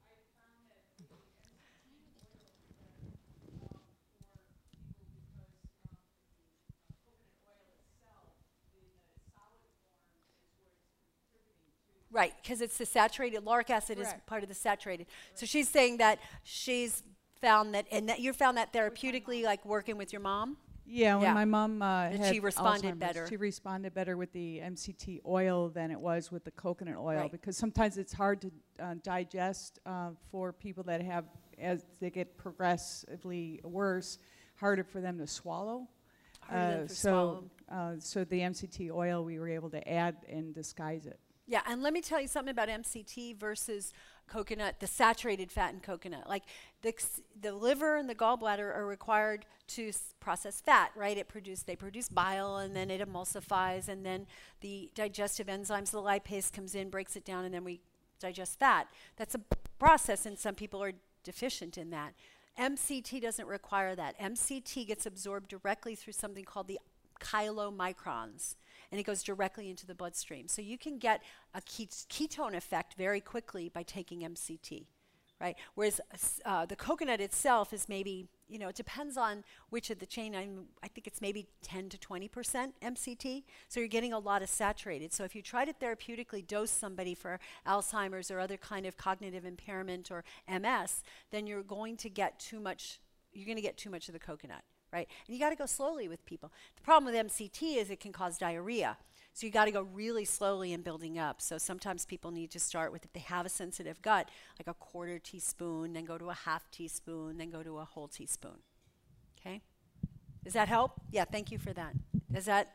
Right, because it's the saturated, lauric acid is Correct. part of the saturated. So she's saying that she's found that, and that you found that therapeutically, like working with your mom? Yeah, when Yeah. my mom uh, That had she responded Alzheimer's, better. She responded better with the M C T oil than it was with the coconut oil Right. because sometimes it's hard to uh, digest uh, for people that have, as they get progressively worse, harder for them to swallow. Harder Uh, to so, swallow. uh, so the M C T oil we were able to add and disguise it. Yeah, and let me tell you something about M C T versus coconut, the saturated fat in coconut. Like the, c- the liver and the gallbladder are required to s- process fat, right? It produce, they produce bile, and then it emulsifies, and then the digestive enzymes, the lipase comes in, breaks it down, and then we digest fat. That's a process, and some people are deficient in that. M C T doesn't require that. M C T gets absorbed directly through something called the chylomicrons, and it goes directly into the bloodstream. So you can get a ket- ketone effect very quickly by taking M C T, right? Whereas uh, the coconut itself is maybe, you know, it depends on which of the chain. I'm, I think it's maybe ten to twenty percent M C T. So you're getting a lot of saturated. So if you try to therapeutically dose somebody for Alzheimer's or other kind of cognitive impairment or M S, then you're going to get too much, you're going to get too much of the coconut. Right? And you got to go slowly with people. The problem with M C T is it can cause diarrhea. So you got to go really slowly in building up. So sometimes people need to start with, if they have a sensitive gut, like a quarter teaspoon, then go to a half teaspoon, then go to a whole teaspoon. Okay? Does that help? Yeah, thank you for that. Does that?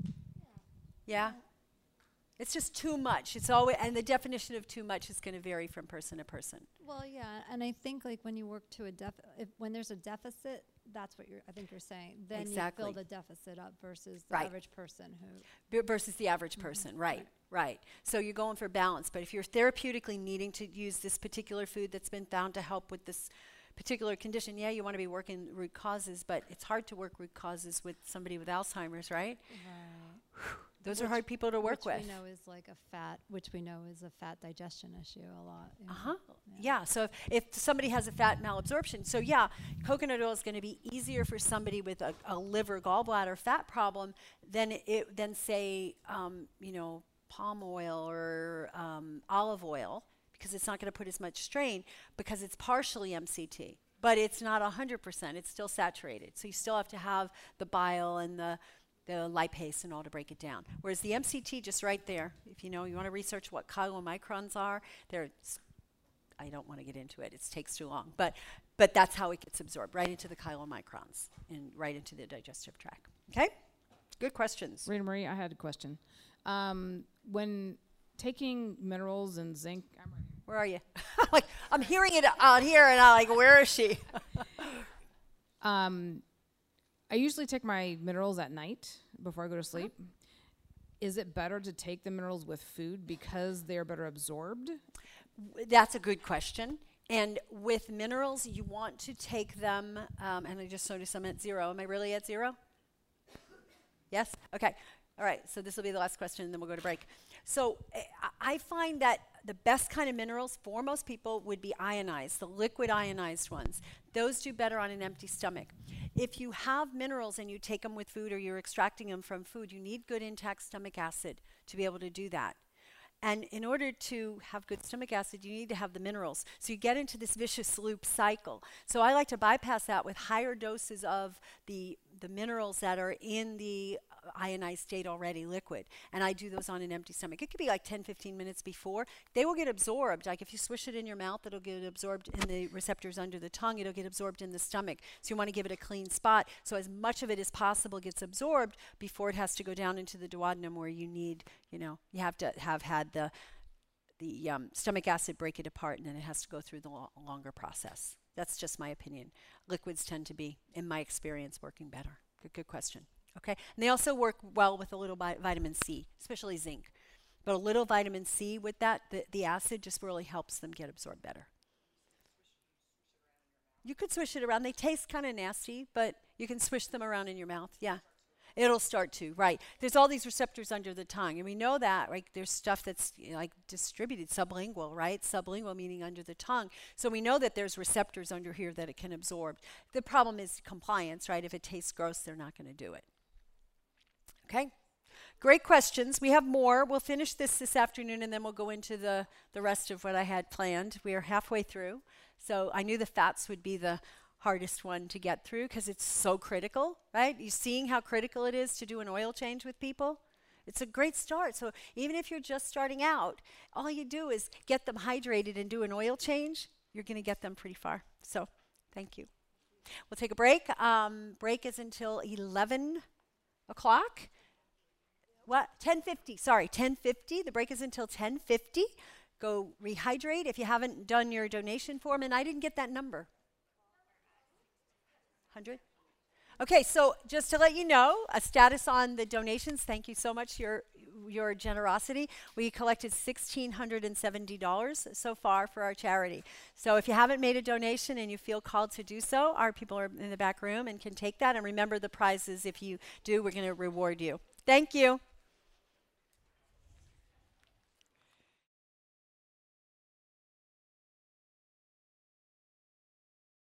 Yeah? It's just too much. It's always, and the definition of too much is going to vary from person to person. Well, yeah, and I think like when you work to a def, if when there's a deficit, that's what you're. I think you're saying. Then Exactly. you fill the deficit up versus the Right. average person who. B- versus the average person, right, right. So you're going for balance. But if you're therapeutically needing to use this particular food that's been found to help with this particular condition, yeah, you want to be working root causes, but it's hard to work root causes with somebody with Alzheimer's, right? Those are Which- hard people to work which with. we know is like a fat, which we know is a fat digestion issue a lot. you know. Uh-huh. Yeah, so if, if somebody has a fat malabsorption, so yeah, coconut oil is going to be easier for somebody with a, a liver gallbladder fat problem than it than say, um, you know, palm oil or um, olive oil, because it's not going to put as much strain because it's partially M C T, but it's not one hundred percent. It's still saturated. So you still have to have the bile and the the lipase and all to break it down. Whereas the M C T, just right there, if you know, you want to research what chylomicrons are, they're, s- I don't want to get into it, it takes too long, but but that's how it gets absorbed, right into the chylomicrons and right into the digestive tract. Okay? Good questions. Rita Marie, I had a question. Um, when taking minerals and zinc, I'm right here. Where are you? Like, I'm hearing it out here, and I'm like, where is she? Um, I usually take my minerals at night before I go to sleep. Is it better to take the minerals with food because they're better absorbed? That's a good question. And with minerals, you want to take them, um, and I just noticed I'm at zero. Am I really at zero? Yes? Okay. All right. So this will be the last question, and then we'll go to break. So uh, I find that the best kind of minerals for most people would be ionized, the liquid ionized ones. Those do better on an empty stomach. If you have minerals and you take them with food or you're extracting them from food, you need good intact stomach acid to be able to do that. And in order to have good stomach acid, you need to have the minerals. So you get into this vicious loop cycle. So I like to bypass that with higher doses of the, the minerals that are in the ionized state already liquid. And I do those on an empty stomach. It could be like ten, fifteen minutes before. They will get absorbed. Like if you swish it in your mouth, it'll get absorbed in the receptors under the tongue. It'll get absorbed in the stomach. So you want to give it a clean spot so as much of it as possible gets absorbed before it has to go down into the duodenum where you need, you know, you have to have had the the um, stomach acid break it apart, and then it has to go through the lo- longer process. That's just my opinion. Liquids tend to be, in my experience, working better. Good, good question. Okay, and they also work well with a little bi- vitamin C, especially zinc. But a little vitamin C with that, the, the acid just really helps them get absorbed better. You could swish it around. They taste kind of nasty, but you can swish them around in your mouth. Yeah, it'll start to, right. There's all these receptors under the tongue, and we know that, right? There's stuff that's you know, like distributed sublingual, right? Sublingual meaning under the tongue. So we know that there's receptors under here that it can absorb. The problem is compliance, right? If it tastes gross, they're not going to do it. Okay, great questions. We have more. We'll finish this this afternoon, and then we'll go into the, the rest of what I had planned. We are halfway through. So I knew the fats would be the hardest one to get through because it's so critical, right? You seeing how critical it is to do an oil change with people? It's a great start. So even if you're just starting out, all you do is get them hydrated and do an oil change. You're going to get them pretty far. So thank you. We'll take a break. Um, break is until eleven o'clock. What? ten fifty. Sorry, ten fifty. The break is until ten fifty. Go rehydrate if you haven't done your donation form. And I didn't get that number. one hundred? Okay, so just to let you know, a status on the donations. Thank you so much for your, your generosity. We collected one thousand six hundred seventy dollars so far for our charity. So if you haven't made a donation and you feel called to do so, our people are in the back room and can take that. And remember the prizes. If you do, we're going to reward you. Thank you.